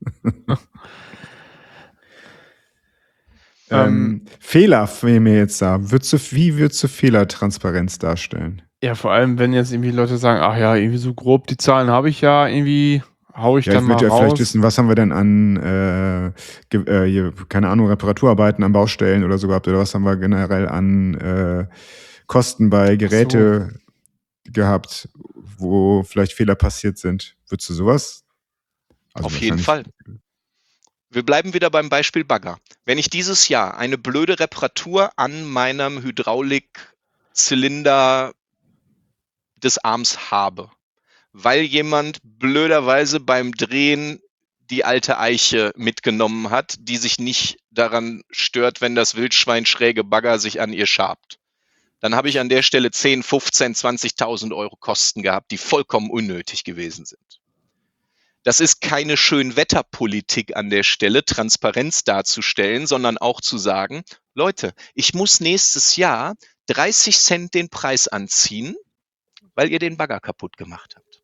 Speaker 3: Ähm, Fehler wäre mir jetzt da. Würdest du, wie würdest du Fehlertransparenz darstellen?
Speaker 2: Ja, vor allem, wenn jetzt irgendwie Leute sagen, ach ja, irgendwie so grob, die Zahlen habe ich ja, irgendwie hau ich
Speaker 3: Ja,
Speaker 2: dann
Speaker 3: ich
Speaker 2: mal
Speaker 3: würde ja
Speaker 2: raus.
Speaker 3: vielleicht wissen, was haben wir denn an, äh, ge- äh, hier, keine Ahnung, Reparaturarbeiten an Baustellen oder so gehabt, oder was haben wir generell an äh, Kosten bei Geräte gehabt, wo vielleicht Fehler passiert sind. Würdest du sowas? Also
Speaker 1: Auf jeden
Speaker 3: wahrscheinlich-
Speaker 1: Fall. Wir bleiben wieder beim Beispiel Bagger. Wenn ich dieses Jahr eine blöde Reparatur an meinem Hydraulikzylinder des Arms habe, weil jemand blöderweise beim Drehen die alte Eiche mitgenommen hat, die sich nicht daran stört, wenn das Wildschwein schräge Bagger sich an ihr schabt. Dann habe ich an der Stelle zehn, fünfzehn, zwanzigtausend Euro Kosten gehabt, die vollkommen unnötig gewesen sind. Das ist keine Schönwetterpolitik an der Stelle, Transparenz darzustellen, sondern auch zu sagen, Leute, ich muss nächstes Jahr dreißig Cent den Preis anziehen, weil ihr den Bagger kaputt gemacht habt.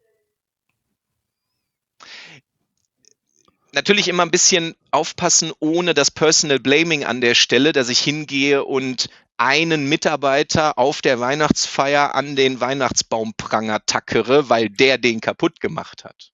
Speaker 1: Natürlich immer ein bisschen aufpassen, ohne das Personal Blaming an der Stelle, dass ich hingehe und einen Mitarbeiter auf der Weihnachtsfeier an den Weihnachtsbaum pranger tackere, weil der den kaputt gemacht hat.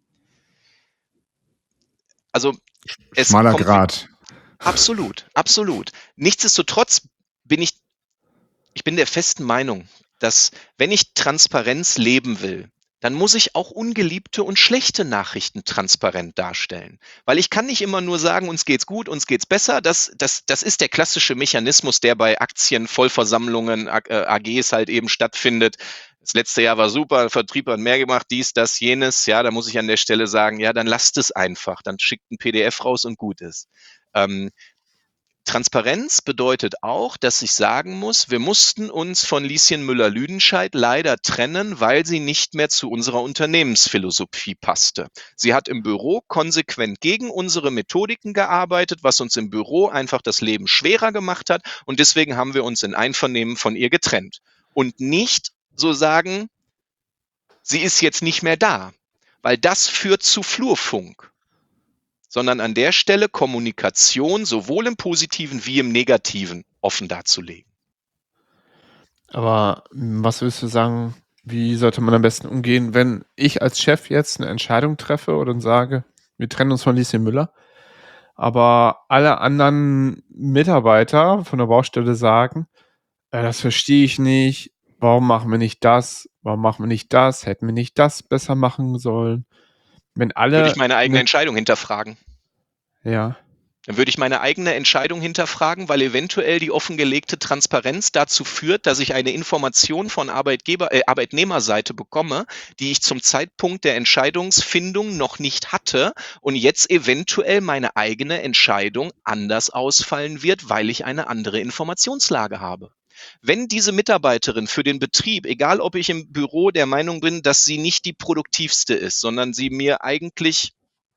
Speaker 1: Also es
Speaker 3: Schmaler
Speaker 1: kommt,
Speaker 3: Grat.
Speaker 1: Absolut, absolut. Nichtsdestotrotz bin ich, ich bin der festen Meinung, dass wenn ich Transparenz leben will, dann muss ich auch ungeliebte und schlechte Nachrichten transparent darstellen. Weil ich kann nicht immer nur sagen, uns geht's gut, uns geht's besser. Das, das, das ist der klassische Mechanismus, der bei Aktien, Vollversammlungen, A Gs halt eben stattfindet. Das letzte Jahr war super, der Vertrieb hat mehr gemacht, dies, das, jenes. Ja, da muss ich an der Stelle sagen, ja, dann lasst es einfach. Dann schickt ein P D F raus und gut ist. Ähm, Transparenz bedeutet auch, dass ich sagen muss, wir mussten uns von Lieschen Müller-Lüdenscheid leider trennen, weil sie nicht mehr zu unserer Unternehmensphilosophie passte. Sie hat im Büro konsequent gegen unsere Methodiken gearbeitet, was uns im Büro einfach das Leben schwerer gemacht hat und deswegen haben wir uns in Einvernehmen von ihr getrennt. Und nicht so sagen, sie ist jetzt nicht mehr da, weil das führt zu Flurfunk. Sondern an der Stelle Kommunikation sowohl im Positiven wie im Negativen offen darzulegen.
Speaker 2: Aber was würdest du sagen, wie sollte man am besten umgehen, wenn ich als Chef jetzt eine Entscheidung treffe oder sage, wir trennen uns von Lieschen Müller, aber alle anderen Mitarbeiter von der Baustelle sagen, ja, das verstehe ich nicht. Warum machen wir nicht das? Warum machen wir nicht das? Hätten wir nicht das besser machen sollen? Wenn alle...
Speaker 1: Würde ich meine eigene
Speaker 2: ne,
Speaker 1: Entscheidung hinterfragen.
Speaker 2: ja,
Speaker 1: Dann würde ich meine eigene Entscheidung hinterfragen, weil eventuell die offengelegte Transparenz dazu führt, dass ich eine Information von Arbeitgeber, äh, Arbeitnehmerseite bekomme, die ich zum Zeitpunkt der Entscheidungsfindung noch nicht hatte und jetzt eventuell meine eigene Entscheidung anders ausfallen wird, weil ich eine andere Informationslage habe. Wenn diese Mitarbeiterin für den Betrieb, egal ob ich im Büro der Meinung bin, dass sie nicht die produktivste ist, sondern sie mir eigentlich...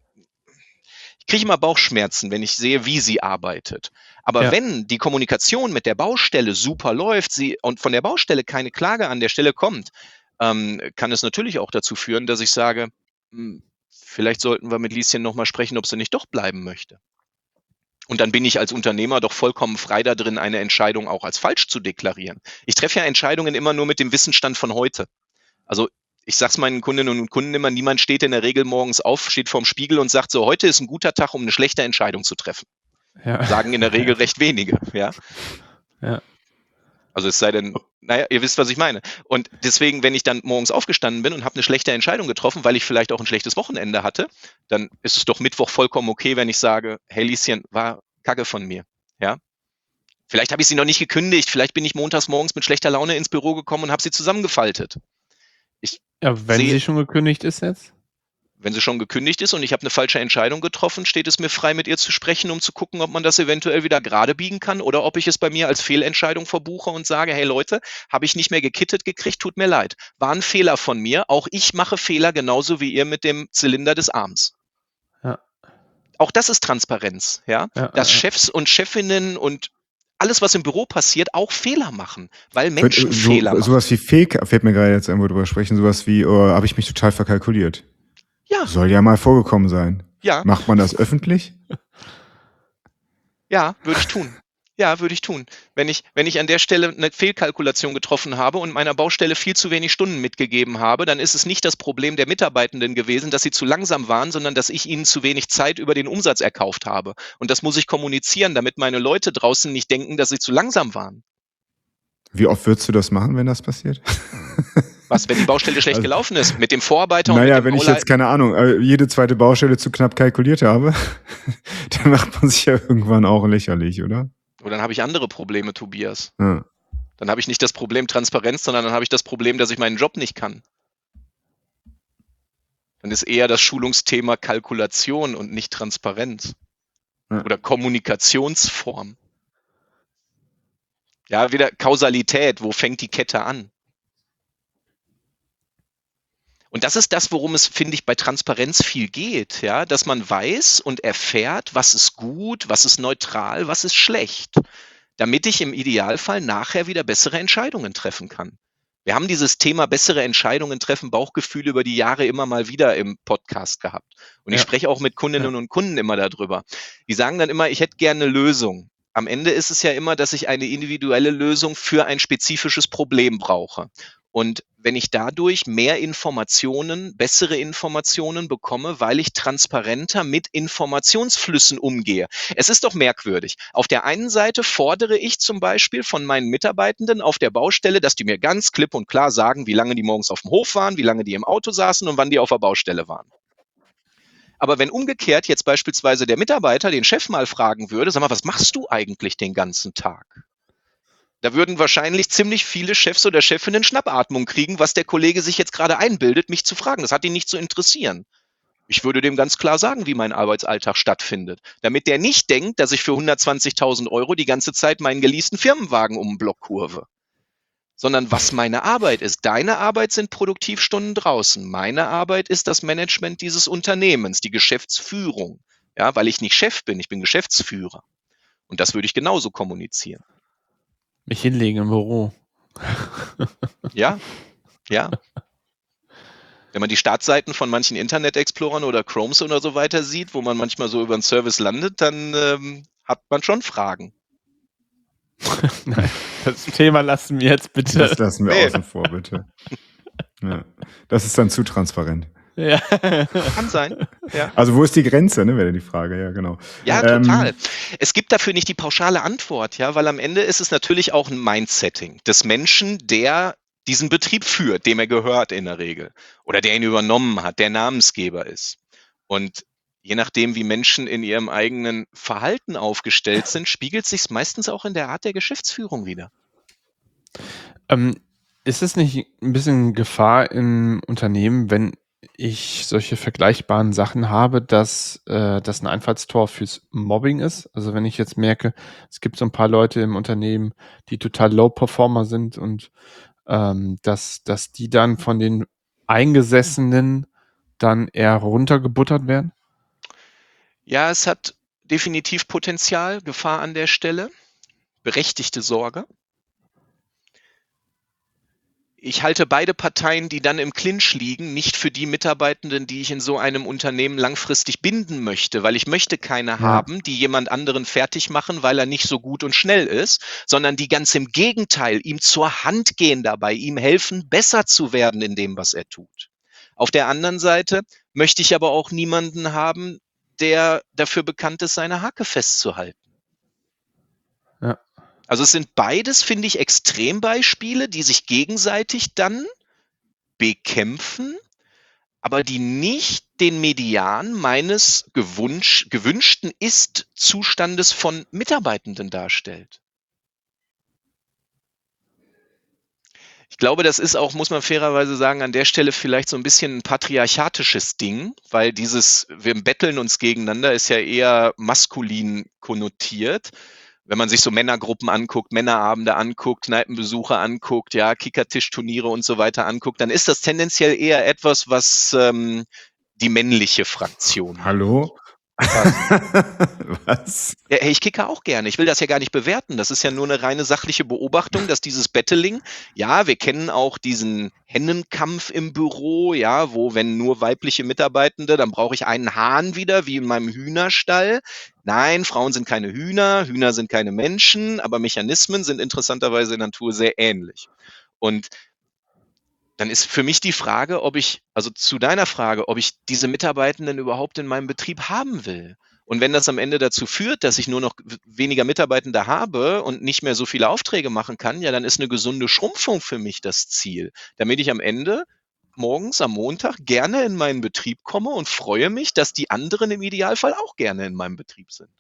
Speaker 1: Ich kriege immer Bauchschmerzen, wenn ich sehe, wie sie arbeitet. Aber
Speaker 2: Ja.
Speaker 1: wenn die Kommunikation mit der Baustelle super läuft, sie und von der Baustelle keine Klage an der Stelle kommt, ähm, kann es natürlich auch dazu führen, dass ich sage, hm, vielleicht sollten wir mit Lieschen nochmal sprechen, ob sie nicht doch bleiben möchte. Und dann bin ich als Unternehmer doch vollkommen frei da drin, eine Entscheidung auch als falsch zu deklarieren. Ich treffe ja Entscheidungen immer nur mit dem Wissensstand von heute. Also ich sage es meinen Kundinnen und Kunden immer, niemand steht in der Regel morgens auf, steht vorm Spiegel und sagt so, heute ist ein guter Tag, um eine schlechte Entscheidung zu treffen.
Speaker 2: Ja.
Speaker 1: Sagen in der Regel recht wenige, ja.
Speaker 2: Ja.
Speaker 1: Also es sei denn, naja, ihr wisst, was ich meine. Und deswegen, wenn ich dann morgens aufgestanden bin und habe eine schlechte Entscheidung getroffen, weil ich vielleicht auch ein schlechtes Wochenende hatte, dann ist es doch Mittwoch vollkommen okay, wenn ich sage, hey Lieschen, war Kacke von mir, ja. Vielleicht habe ich sie noch nicht gekündigt, vielleicht bin ich montags morgens mit schlechter Laune ins Büro gekommen und habe sie zusammengefaltet. Ich
Speaker 2: Ja, wenn
Speaker 1: sehe-
Speaker 2: sie schon gekündigt ist jetzt?
Speaker 1: Wenn sie schon gekündigt ist und ich habe eine falsche Entscheidung getroffen, steht es mir frei, mit ihr zu sprechen, um zu gucken, ob man das eventuell wieder gerade biegen kann oder ob ich es bei mir als Fehlentscheidung verbuche und sage, hey Leute, habe ich nicht mehr gekittet gekriegt, tut mir leid. War ein Fehler von mir. Auch ich mache Fehler, genauso wie ihr mit dem Zylinder des Arms.
Speaker 2: Ja.
Speaker 1: Auch das ist Transparenz, ja.
Speaker 2: Ja,
Speaker 1: Dass
Speaker 2: ja, ja.
Speaker 1: Chefs und Chefinnen und alles, was im Büro passiert, auch Fehler machen, weil Menschen
Speaker 3: so,
Speaker 1: Fehler machen.
Speaker 3: Sowas wie Fake, fällt mir gerade jetzt irgendwo drüber sprechen, sowas wie, oh, habe ich mich total verkalkuliert.
Speaker 1: Ja,
Speaker 3: Soll ja mal vorgekommen sein.
Speaker 1: ja,
Speaker 3: Macht man das öffentlich?
Speaker 1: ja, würde ich tun. Ja, würde ich tun. Wenn ich, wenn ich an der Stelle eine Fehlkalkulation getroffen habe und meiner Baustelle viel zu wenig Stunden mitgegeben habe, dann ist es nicht das Problem der Mitarbeitenden gewesen, dass sie zu langsam waren, sondern dass ich ihnen zu wenig Zeit über den Umsatz erkauft habe. Und das muss ich kommunizieren, damit meine Leute draußen nicht denken, dass sie zu langsam waren.
Speaker 3: Wie oft würdest du das machen, wenn das passiert?
Speaker 1: Was, wenn die Baustelle schlecht
Speaker 3: Also-
Speaker 1: gelaufen ist? Mit dem Vorarbeiter und
Speaker 3: Naja,
Speaker 1: mit dem
Speaker 3: wenn ich
Speaker 1: Baulei-
Speaker 3: jetzt, keine Ahnung, äh, jede zweite Baustelle zu knapp kalkuliert habe, dann macht man sich ja irgendwann auch lächerlich, oder?
Speaker 1: Oder dann habe ich andere Probleme, Tobias.
Speaker 3: Ja.
Speaker 1: Dann habe ich nicht das Problem Transparenz, sondern dann habe ich das Problem, dass ich meinen Job nicht kann. Dann ist eher das Schulungsthema Kalkulation und nicht Transparenz.
Speaker 3: Ja.
Speaker 1: Oder Kommunikationsform. Ja, wieder Kausalität. Wo fängt die Kette an? Und das ist das, worum es, finde ich, bei Transparenz viel geht, ja, dass man weiß und erfährt, was ist gut, was ist neutral, was ist schlecht, damit ich im Idealfall nachher wieder bessere Entscheidungen treffen kann. Wir haben dieses Thema bessere Entscheidungen treffen, Bauchgefühl über die Jahre immer mal wieder im Podcast gehabt. Und ich
Speaker 2: Ja.
Speaker 1: spreche auch mit Kundinnen und Kunden immer darüber. Die sagen dann immer, ich hätte gerne eine Lösung. Am Ende ist es ja immer, dass ich eine individuelle Lösung für ein spezifisches Problem brauche. Und wenn ich dadurch mehr Informationen, bessere Informationen bekomme, weil ich transparenter mit Informationsflüssen umgehe. Es ist doch merkwürdig. Auf der einen Seite fordere ich zum Beispiel von meinen Mitarbeitenden auf der Baustelle, dass die mir ganz klipp und klar sagen, wie lange die morgens auf dem Hof waren, wie lange die im Auto saßen und wann die auf der Baustelle waren. Aber wenn umgekehrt jetzt beispielsweise der Mitarbeiter den Chef mal fragen würde, sag mal, was machst du eigentlich den ganzen Tag? Da würden wahrscheinlich ziemlich viele Chefs oder Chefinnen Schnappatmung kriegen, was der Kollege sich jetzt gerade einbildet, mich zu fragen. Das hat ihn nicht zu interessieren. Ich würde dem ganz klar sagen, wie mein Arbeitsalltag stattfindet, damit der nicht denkt, dass ich für hundertzwanzigtausend Euro die ganze Zeit meinen geleasten Firmenwagen um den Block kurve. Sondern was meine Arbeit ist. Deine Arbeit sind Produktivstunden draußen. Meine Arbeit ist das Management dieses Unternehmens, die Geschäftsführung. Ja, weil ich nicht Chef bin, ich bin Geschäftsführer. Und das würde ich genauso kommunizieren.
Speaker 2: Mich hinlegen im Büro.
Speaker 1: Ja, ja. Wenn man die Startseiten von manchen Internet-Explorern oder Chromes oder so weiter sieht, wo man manchmal so über einen Service landet, dann ähm, hat man schon Fragen.
Speaker 2: Nein, das Thema lassen wir jetzt bitte.
Speaker 3: Das lassen wir
Speaker 1: Nee.
Speaker 3: außen vor, bitte. Ja. Das ist dann zu transparent.
Speaker 2: Ja.
Speaker 1: Kann sein. Ja,
Speaker 3: Also wo ist die Grenze, ne, wäre die Frage, ja, genau.
Speaker 1: ja
Speaker 3: Ähm,
Speaker 1: total. Es gibt dafür nicht die pauschale Antwort, ja, weil am Ende ist es natürlich auch ein Mindsetting des Menschen, der diesen Betrieb führt, dem er gehört in der Regel oder der ihn übernommen hat, der Namensgeber ist. Und je nachdem, wie Menschen in ihrem eigenen Verhalten aufgestellt sind, spiegelt sich meistens auch in der Art der Geschäftsführung wider.
Speaker 2: Ähm, ist es nicht ein bisschen Gefahr im Unternehmen, wenn ich solche vergleichbaren Sachen habe, dass äh, das ein Einfallstor fürs Mobbing ist? Also, wenn ich jetzt merke, es gibt so ein paar Leute im Unternehmen, die total Low-Performer sind und, ähm, dass dass die dann von den Eingesessenen dann eher runtergebuttert werden?
Speaker 1: Ja, es hat definitiv Potenzial, Gefahr an der Stelle, berechtigte Sorge. Ich halte beide Parteien, die dann im Clinch liegen, nicht für die Mitarbeitenden, die ich in so einem Unternehmen langfristig binden möchte, weil ich möchte keine
Speaker 3: Ja.
Speaker 1: haben, die jemand anderen fertig machen, weil er nicht so gut und schnell ist, sondern die ganz im Gegenteil ihm zur Hand gehen dabei, ihm helfen, besser zu werden in dem, was er tut. Auf der anderen Seite möchte ich aber auch niemanden haben, der dafür bekannt ist, seine Hacke festzuhalten.
Speaker 2: Ja.
Speaker 1: Also es sind beides, finde ich, Extrembeispiele, die sich gegenseitig dann bekämpfen, aber die nicht den Median meines gewunsch, gewünschten Ist-Zustandes von Mitarbeitenden darstellt. Ich glaube, das ist auch, muss man fairerweise sagen, an der Stelle vielleicht so ein bisschen ein patriarchatisches Ding, weil dieses, wir betteln uns gegeneinander, ist ja eher maskulin konnotiert. Wenn man sich so Männergruppen anguckt, Männerabende anguckt, Kneipenbesuche anguckt, ja, Kickertischturniere und so weiter anguckt, dann ist das tendenziell eher etwas, was ähm, die männliche Fraktion.
Speaker 3: Hallo?
Speaker 1: Was?
Speaker 3: Was?
Speaker 1: Ja, hey, ich kicke auch gerne. Ich will das ja gar nicht bewerten. Das ist ja nur eine reine sachliche Beobachtung, dass dieses Battling, ja, wir kennen auch diesen Hennenkampf im Büro, ja, wo, wenn nur weibliche Mitarbeitende, dann brauche ich einen Hahn wieder, wie in meinem Hühnerstall. Nein, Frauen sind keine Hühner, Hühner sind keine Menschen, aber Mechanismen sind interessanterweise in der Natur sehr ähnlich. Und dann ist für mich die Frage, ob ich, also zu deiner Frage, ob ich diese Mitarbeitenden überhaupt in meinem Betrieb haben will. Und wenn das am Ende dazu führt, dass ich nur noch w- weniger Mitarbeitende habe und nicht mehr so viele Aufträge machen kann, ja, dann ist eine gesunde Schrumpfung für mich das Ziel, damit ich am Ende morgens am Montag gerne in meinen Betrieb komme und freue mich, dass die anderen im Idealfall auch gerne in meinem Betrieb sind.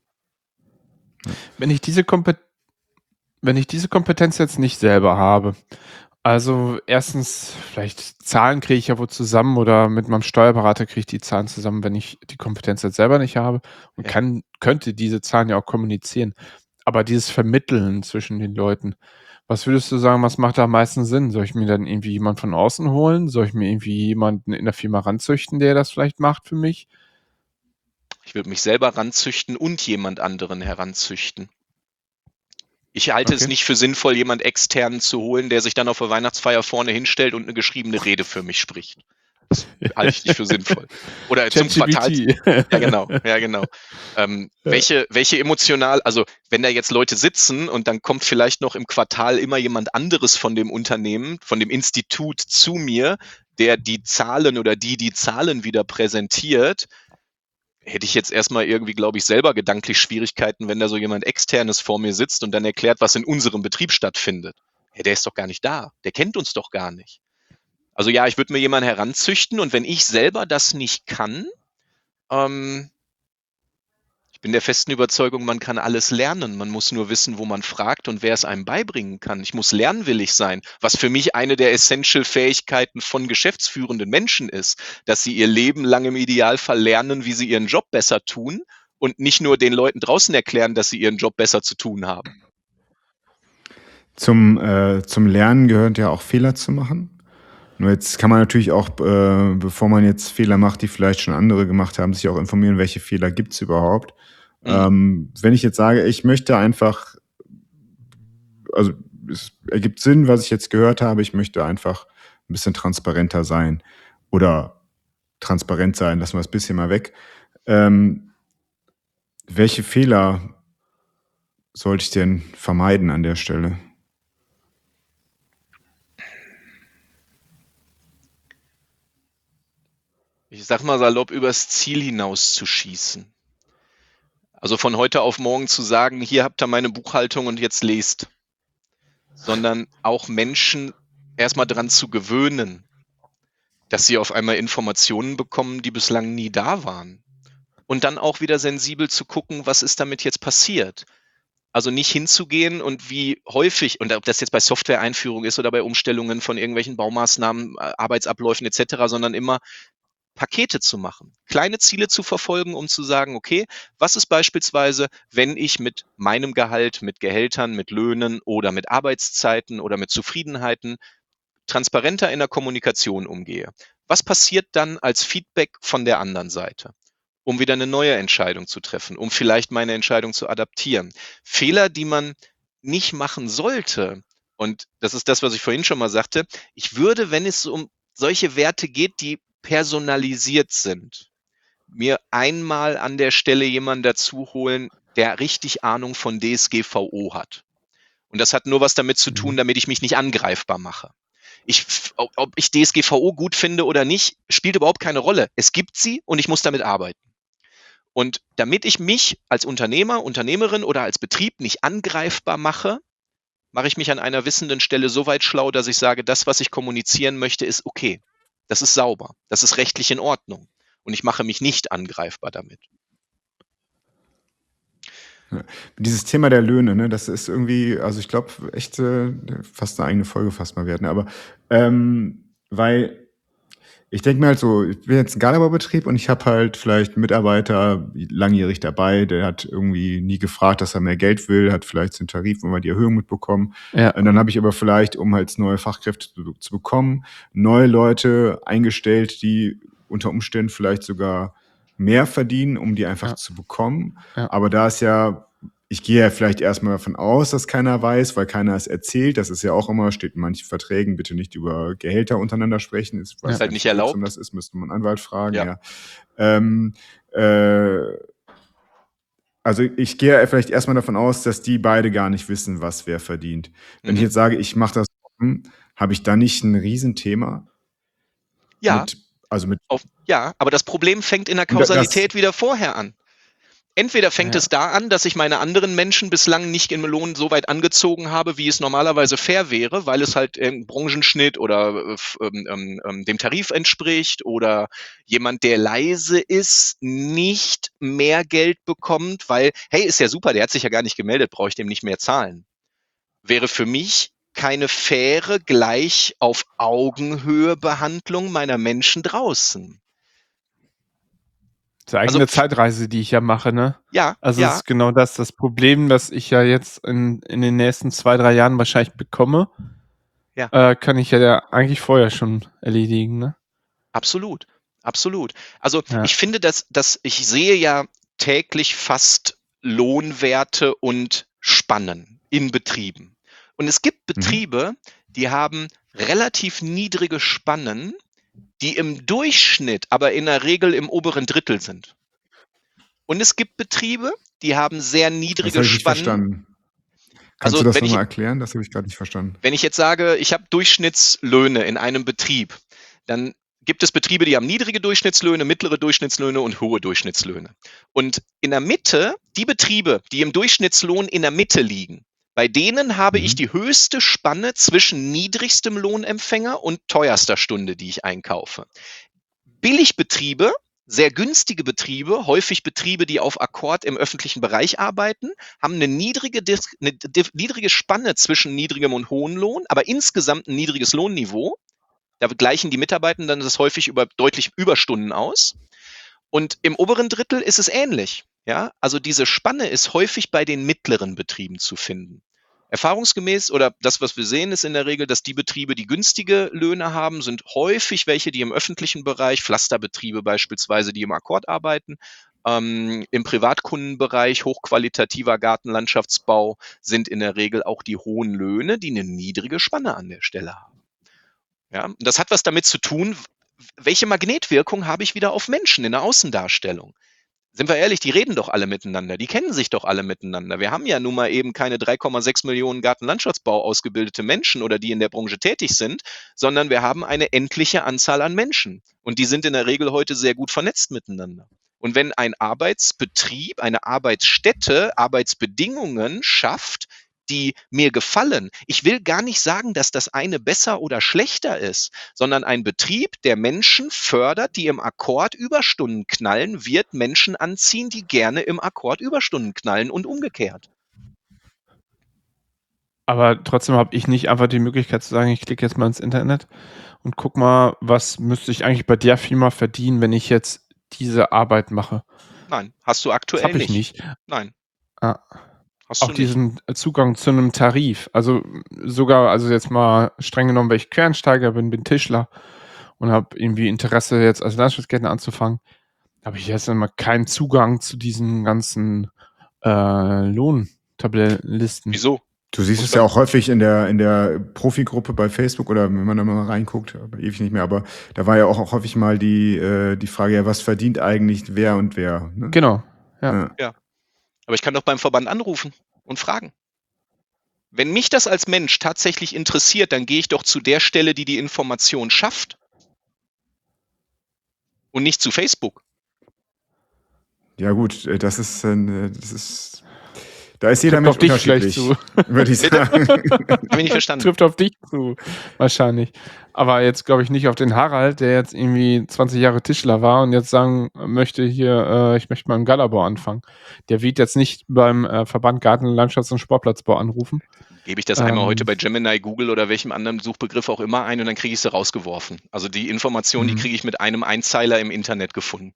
Speaker 2: Wenn ich diese Kompet wenn ich diese Kompetenz jetzt nicht selber habe, also erstens, vielleicht Zahlen kriege ich ja wohl zusammen oder mit meinem Steuerberater kriege ich die Zahlen zusammen, wenn ich die Kompetenz jetzt selber nicht habe und
Speaker 1: Ja.
Speaker 2: kann könnte diese Zahlen ja auch kommunizieren. Aber dieses Vermitteln zwischen den Leuten, was würdest du sagen, was macht da am meisten Sinn? Soll ich mir dann irgendwie jemand von außen holen? Soll ich mir irgendwie jemanden in der Firma ranzüchten, der das vielleicht macht für mich?
Speaker 1: Ich würde mich selber ranzüchten und jemand anderen heranzüchten. Ich halte es
Speaker 2: Okay.
Speaker 1: nicht für sinnvoll, jemand externen zu holen, der sich dann auf der Weihnachtsfeier vorne hinstellt und eine geschriebene Rede für mich spricht. Das halte ich nicht für sinnvoll. Oder zum Quartal.
Speaker 2: ChatGPT.
Speaker 1: Ja, genau, ja, genau. Ähm,
Speaker 2: Ja.
Speaker 1: welche, welche emotional, also wenn da jetzt Leute sitzen und dann kommt vielleicht noch im Quartal immer jemand anderes von dem Unternehmen, von dem Institut zu mir, der die Zahlen oder die die Zahlen wieder präsentiert, hätte ich jetzt erstmal irgendwie, glaube ich, selber gedanklich Schwierigkeiten, wenn da so jemand Externes vor mir sitzt und dann erklärt, was in unserem Betrieb stattfindet. Ja, der ist doch gar nicht da. Der kennt uns doch gar nicht. Also ja, ich würde mir jemanden heranzüchten und wenn ich selber das nicht kann, ähm, ich bin der festen Überzeugung, man kann alles lernen. Man muss nur wissen, wo man fragt und wer es einem beibringen kann. Ich muss lernwillig sein, was für mich eine der Essential-Fähigkeiten von geschäftsführenden Menschen ist, dass sie ihr Leben lang im Idealfall lernen, wie sie ihren Job besser tun und nicht nur den Leuten draußen erklären, dass sie ihren Job besser zu tun haben.
Speaker 3: Zum, äh, zum Lernen gehört ja auch Fehler zu machen. Nur jetzt kann man natürlich auch, äh, bevor man jetzt Fehler macht, die vielleicht schon andere gemacht haben, sich auch informieren, welche Fehler gibt's überhaupt.
Speaker 1: Mhm.
Speaker 3: Ähm, wenn ich jetzt sage, ich möchte einfach, also es ergibt Sinn, was ich jetzt gehört habe, ich möchte einfach ein bisschen transparenter sein oder transparent sein, lassen wir das bisschen mal weg. Ähm, welche Fehler sollte ich denn vermeiden an der Stelle?
Speaker 1: ich sag mal salopp, übers Ziel hinaus zu schießen. Also von heute auf morgen zu sagen, hier habt ihr meine Buchhaltung und jetzt lest. Sondern auch Menschen erstmal dran zu gewöhnen, dass sie auf einmal Informationen bekommen, die bislang nie da waren. Und dann auch wieder sensibel zu gucken, was ist damit jetzt passiert. Also nicht hinzugehen und wie häufig, und ob das jetzt bei Software-Einführung ist oder bei Umstellungen von irgendwelchen Baumaßnahmen, Arbeitsabläufen et cetera, sondern immer Pakete zu machen, kleine Ziele zu verfolgen, um zu sagen, okay, was ist beispielsweise, wenn ich mit meinem Gehalt, mit Gehältern, mit Löhnen oder mit Arbeitszeiten oder mit Zufriedenheiten transparenter in der Kommunikation umgehe? Was passiert dann als Feedback von der anderen Seite? Um wieder eine neue Entscheidung zu treffen, um vielleicht meine Entscheidung zu adaptieren. Fehler, die man nicht machen sollte, und das ist das, was ich vorhin schon mal sagte, ich würde, wenn es um solche Werte geht, die personalisiert sind, mir einmal an der Stelle jemanden dazu holen, der richtig Ahnung von D S G V O hat. Und das hat nur was damit zu tun, damit ich mich nicht angreifbar mache. Ich, ob ich D S G V O gut finde oder nicht, spielt überhaupt keine Rolle. Es gibt sie und ich muss damit arbeiten. Und damit ich mich als Unternehmer, Unternehmerin oder als Betrieb nicht angreifbar mache, mache ich mich an einer wissenden Stelle so weit schlau, dass ich sage, das, was ich kommunizieren möchte, ist okay. Das ist sauber. Das ist rechtlich in Ordnung. Und ich mache mich nicht angreifbar damit.
Speaker 3: Ja. Dieses Thema der Löhne, ne, das ist irgendwie, also ich glaube, echt äh, fast eine eigene Folge fast mal werden. Aber ähm, weil ich denke mir halt so, ich bin jetzt ein Gabelbetrieb und ich habe halt vielleicht einen Mitarbeiter langjährig dabei, der hat irgendwie nie gefragt, dass er mehr Geld will, hat vielleicht den Tarif immer die Erhöhung mitbekommen.
Speaker 2: Ja.
Speaker 3: Und dann habe ich aber vielleicht, um halt neue Fachkräfte zu, zu bekommen, neue Leute eingestellt, die unter Umständen vielleicht sogar mehr verdienen, um die einfach
Speaker 2: Ja.
Speaker 3: zu bekommen.
Speaker 2: Ja.
Speaker 3: Aber da ist ja, ich gehe ja vielleicht erstmal davon aus, dass keiner weiß, weil keiner es erzählt. Das ist ja auch immer, steht in manchen Verträgen, bitte nicht über Gehälter untereinander sprechen. Ich weiß
Speaker 1: Ist halt
Speaker 3: nicht,
Speaker 1: nicht
Speaker 3: wie
Speaker 1: erlaubt.
Speaker 3: wirksam das ist, müsste man einen Anwalt fragen.
Speaker 1: Ja.
Speaker 3: Ja. Ähm, äh, also ich gehe vielleicht erstmal davon aus, dass die beide gar nicht wissen, was wer verdient. Wenn ich
Speaker 1: Mhm.
Speaker 3: jetzt sage, ich mache das offen, habe ich da nicht ein Riesenthema?
Speaker 1: Ja,
Speaker 3: Mit, also mit,
Speaker 1: auf, ja, aber das Problem fängt in der
Speaker 3: Und da- das-
Speaker 1: Kausalität wieder vorher an. Entweder fängt
Speaker 2: Ja.
Speaker 1: es da an, dass ich meine anderen Menschen bislang nicht im Lohn so weit angezogen habe, wie es normalerweise fair wäre, weil es halt im Branchenschnitt oder äh, ähm, ähm, dem Tarif entspricht oder jemand, der leise ist, nicht mehr Geld bekommt, weil, hey, ist ja super, der hat sich ja gar nicht gemeldet, brauche ich dem nicht mehr zahlen. Wäre für mich keine faire, gleich auf Augenhöhe Behandlung meiner Menschen draußen.
Speaker 2: Das ist eigene
Speaker 1: Also,
Speaker 2: Zeitreise, die ich ja mache, ne?
Speaker 1: Ja,
Speaker 2: Also
Speaker 1: ja.
Speaker 2: ist genau das, das Problem, das ich ja jetzt in, in den nächsten zwei, drei Jahren wahrscheinlich bekomme,
Speaker 1: Ja.
Speaker 2: äh, kann ich ja eigentlich vorher schon erledigen, ne?
Speaker 1: Absolut, absolut. Also
Speaker 2: Ja.
Speaker 1: ich finde, dass, dass ich sehe ja täglich fast Lohnwerte und Spannen in Betrieben. Und es gibt Betriebe, die haben relativ niedrige Spannen, die im Durchschnitt aber in der Regel im oberen Drittel sind. Und es gibt Betriebe, die haben sehr
Speaker 3: Das
Speaker 1: niedrige
Speaker 3: habe ich nicht
Speaker 1: Spannen.
Speaker 3: verstanden. Kannst
Speaker 1: Also
Speaker 3: du das
Speaker 1: wenn ich,
Speaker 3: nochmal erklären? Das habe ich gerade nicht verstanden.
Speaker 1: wenn ich jetzt sage, ich habe Durchschnittslöhne in einem Betrieb, dann gibt es Betriebe, die haben niedrige Durchschnittslöhne, mittlere Durchschnittslöhne und hohe Durchschnittslöhne. Und in der Mitte, die Betriebe, die im Durchschnittslohn in der Mitte liegen, bei denen habe
Speaker 3: Mhm.
Speaker 1: ich die höchste Spanne zwischen niedrigstem Lohnempfänger und teuerster Stunde, die ich einkaufe. Billigbetriebe, sehr günstige Betriebe, häufig Betriebe, die auf Akkord im öffentlichen Bereich arbeiten, haben eine niedrige, Dis- eine dif- niedrige Spanne zwischen niedrigem und hohem Lohn, aber insgesamt ein niedriges Lohnniveau. Da gleichen die Mitarbeitenden das häufig über deutlich Überstunden aus. Und im oberen Drittel ist es ähnlich. Ja, also diese Spanne ist häufig bei den mittleren Betrieben zu finden. Erfahrungsgemäß oder das, was wir sehen, ist in der Regel, dass die Betriebe, die günstige Löhne haben, sind häufig welche, die im öffentlichen Bereich, Pflasterbetriebe beispielsweise, die im Akkord arbeiten. Ähm, Im Privatkundenbereich, hochqualitativer Gartenlandschaftsbau, sind in der Regel auch die hohen Löhne, die eine niedrige Spanne an der Stelle haben. Ja, und das hat was damit zu tun, welche Magnetwirkung habe ich wieder auf Menschen in der Außendarstellung. Sind wir ehrlich, die reden doch alle miteinander, die kennen sich doch alle miteinander. Wir haben ja nun mal eben keine drei Komma sechs Millionen Gartenlandschaftsbau ausgebildete Menschen oder die in der Branche tätig sind, sondern wir haben eine endliche Anzahl an Menschen. Und die sind in der Regel heute sehr gut vernetzt miteinander. Und wenn ein Arbeitsbetrieb, eine Arbeitsstätte Arbeitsbedingungen schafft, die mir gefallen. Ich will gar nicht sagen, dass das eine besser oder schlechter ist, sondern ein Betrieb, der Menschen fördert, die im Akkord Überstunden knallen, wird Menschen anziehen, die gerne im Akkord Überstunden knallen und umgekehrt.
Speaker 2: Aber trotzdem habe ich nicht einfach die Möglichkeit zu sagen, ich klicke jetzt mal ins Internet und guck mal, was müsste ich eigentlich bei der Firma verdienen, wenn ich jetzt diese Arbeit mache.
Speaker 1: Nein, hast du
Speaker 2: Das
Speaker 1: aktuell
Speaker 2: habe ich
Speaker 1: nicht.
Speaker 2: nicht.
Speaker 1: Nein,
Speaker 2: Ah,
Speaker 1: hast
Speaker 2: auch
Speaker 1: du nicht.
Speaker 2: diesen Zugang zu einem Tarif. Also sogar, also jetzt mal streng genommen, weil ich Quereinsteiger bin, bin Tischler und habe irgendwie Interesse, jetzt als Landschaftsgärtner anzufangen, habe ich jetzt immer keinen Zugang zu diesen ganzen äh, Lohntabellenlisten.
Speaker 1: Wieso?
Speaker 3: Du siehst
Speaker 1: Muss
Speaker 3: es ja
Speaker 1: man-
Speaker 3: auch häufig in der, in der Profigruppe bei Facebook oder wenn man da mal reinguckt, aber ewig nicht mehr, aber da war ja auch, auch häufig mal die, äh, die Frage, ja, was verdient eigentlich wer und wer? Ne?
Speaker 2: Genau, ja.
Speaker 3: Ja.
Speaker 1: Aber ich kann doch beim Verband anrufen und fragen. Wenn mich das als Mensch tatsächlich interessiert, dann gehe ich doch zu der Stelle, die die Information schafft. Und nicht zu Facebook.
Speaker 3: Ja gut, äh, das ist, äh, das ist, da ist jeder
Speaker 2: Trifft
Speaker 3: Mensch
Speaker 2: auf dich vielleicht
Speaker 3: unterschiedlich,
Speaker 2: zu.
Speaker 3: würde ich
Speaker 1: Bitte?
Speaker 3: sagen.
Speaker 1: Hab ich nicht verstanden.
Speaker 2: Trifft auf dich zu, wahrscheinlich. Aber jetzt glaube ich nicht auf den Harald, der jetzt irgendwie zwanzig Jahre Tischler war und jetzt sagen möchte, hier, äh, ich möchte mal im Galabau anfangen. Der wird jetzt nicht beim äh, Verband Garten-, Landschafts- und Sportplatzbau anrufen.
Speaker 1: Gebe ich das
Speaker 2: Ähm,
Speaker 1: einmal heute bei Gemini, Google oder welchem anderen Suchbegriff auch immer ein und dann kriege ich sie rausgeworfen. Also die Information, die
Speaker 3: Mhm.
Speaker 1: kriege ich mit einem Einzeiler im Internet gefunden.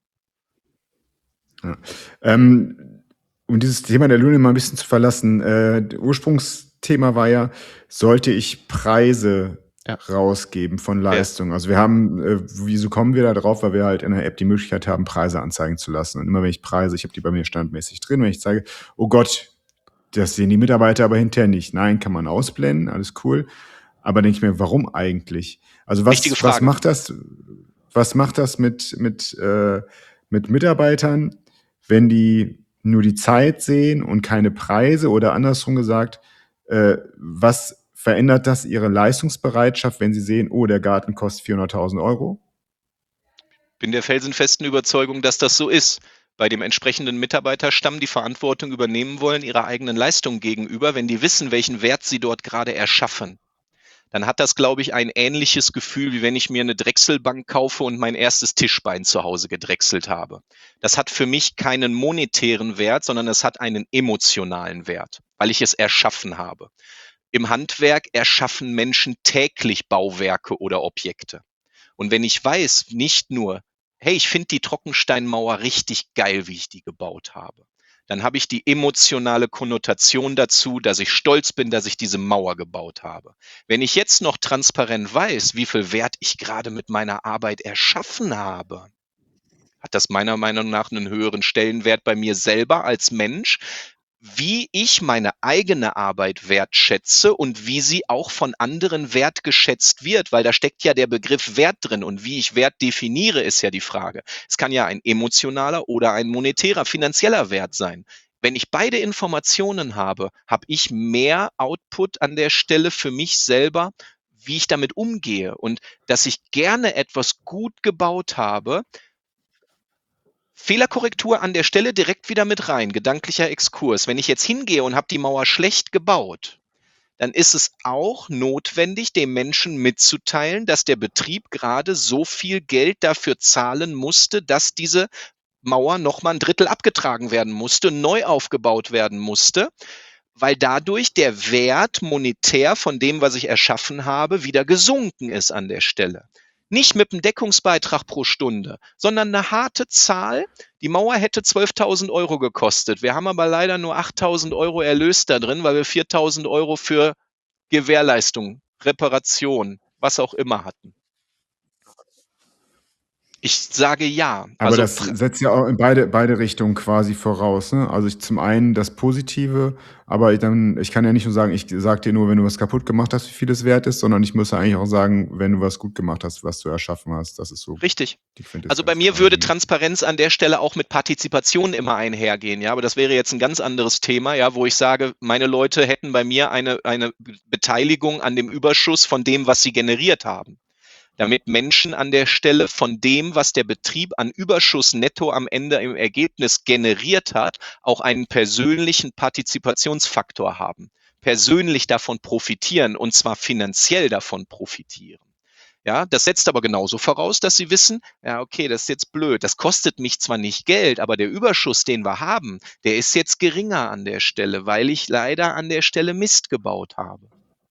Speaker 3: Ja. Ähm, um dieses Thema der Löhne mal ein bisschen zu verlassen, äh, Ursprungsthema war ja, sollte ich Preise
Speaker 2: Ja.
Speaker 3: rausgeben von Leistungen? Also wir haben, äh, wieso kommen wir da drauf? Weil wir halt in der App die Möglichkeit haben, Preise anzeigen zu lassen. Und immer wenn ich Preise, ich habe die bei mir standmäßig drin, wenn ich zeige, oh Gott, das sehen die Mitarbeiter aber hinterher nicht. Nein, kann man ausblenden, alles cool. Aber denke ich mir, warum eigentlich? Also
Speaker 1: Richtige
Speaker 3: was,
Speaker 1: Frage.
Speaker 3: was macht das, was macht das mit, mit, äh, mit Mitarbeitern, wenn die nur die Zeit sehen und keine Preise oder andersrum gesagt, äh, was verändert das ihre Leistungsbereitschaft, wenn sie sehen, oh, der Garten kostet vierhunderttausend Euro?
Speaker 1: Bin der felsenfesten Überzeugung, dass das so ist. Bei dem entsprechenden Mitarbeiterstamm die Verantwortung übernehmen wollen ihrer eigenen Leistung gegenüber, wenn die wissen, welchen Wert sie dort gerade erschaffen. Dann hat das, glaube ich, ein ähnliches Gefühl, wie wenn ich mir eine Drechselbank kaufe und mein erstes Tischbein zu Hause gedrechselt habe. Das hat für mich keinen monetären Wert, sondern es hat einen emotionalen Wert, weil ich es erschaffen habe. Im Handwerk erschaffen Menschen täglich Bauwerke oder Objekte. Und wenn ich weiß, nicht nur, hey, ich finde die Trockensteinmauer richtig geil, wie ich die gebaut habe, dann habe ich die emotionale Konnotation dazu, dass ich stolz bin, dass ich diese Mauer gebaut habe. Wenn ich jetzt noch transparent weiß, wie viel Wert ich gerade mit meiner Arbeit erschaffen habe, hat das meiner Meinung nach einen höheren Stellenwert bei mir selber als Mensch, wie ich meine eigene Arbeit wertschätze und wie sie auch von anderen wertgeschätzt wird, weil da steckt ja der Begriff Wert drin und wie ich Wert definiere, ist ja die Frage. Es kann ja ein emotionaler oder ein monetärer, finanzieller Wert sein. Wenn ich beide Informationen habe, habe ich mehr Output an der Stelle für mich selber, wie ich damit umgehe und dass ich gerne etwas gut gebaut habe. Fehlerkorrektur an der Stelle direkt wieder mit rein, gedanklicher Exkurs. Wenn ich jetzt hingehe und habe die Mauer schlecht gebaut, dann ist es auch notwendig, dem Menschen mitzuteilen, dass der Betrieb gerade so viel Geld dafür zahlen musste, dass diese Mauer nochmal ein Drittel abgetragen werden musste, neu aufgebaut werden musste, weil dadurch der Wert monetär von dem, was ich erschaffen habe, wieder gesunken ist an der Stelle. Nicht mit einem Deckungsbeitrag pro Stunde, sondern eine harte Zahl. Die Mauer hätte zwölftausend Euro gekostet. Wir haben aber leider nur achttausend Euro Erlös da drin, weil wir viertausend Euro für Gewährleistung, Reparation, was auch immer hatten. Ich sage ja.
Speaker 3: Aber
Speaker 1: Also
Speaker 3: das setzt ja auch in beide, beide Richtungen quasi voraus. Ne? Also ich zum einen das Positive, aber ich, dann, ich kann ja nicht nur sagen, ich sag dir nur, wenn du was kaputt gemacht hast, wie viel es wert ist, sondern ich muss ja eigentlich auch sagen, wenn du was gut gemacht hast, was du erschaffen hast. Das ist so
Speaker 1: richtig.
Speaker 3: die Quintessenz.
Speaker 1: Also bei mir
Speaker 3: quasi.
Speaker 1: würde Transparenz an der Stelle auch mit Partizipation immer einhergehen, ja, aber das wäre jetzt ein ganz anderes Thema, ja, wo ich sage, meine Leute hätten bei mir eine, eine Beteiligung an dem Überschuss von dem, was sie generiert haben. Damit Menschen an der Stelle von dem, was der Betrieb an Überschuss netto am Ende im Ergebnis generiert hat, auch einen persönlichen Partizipationsfaktor haben, persönlich davon profitieren und zwar finanziell davon profitieren. Ja, das setzt aber genauso voraus, dass sie wissen, ja, okay, das ist jetzt blöd. Das kostet mich zwar nicht Geld, aber der Überschuss, den wir haben, der ist jetzt geringer an der Stelle, weil ich leider an der Stelle Mist gebaut habe.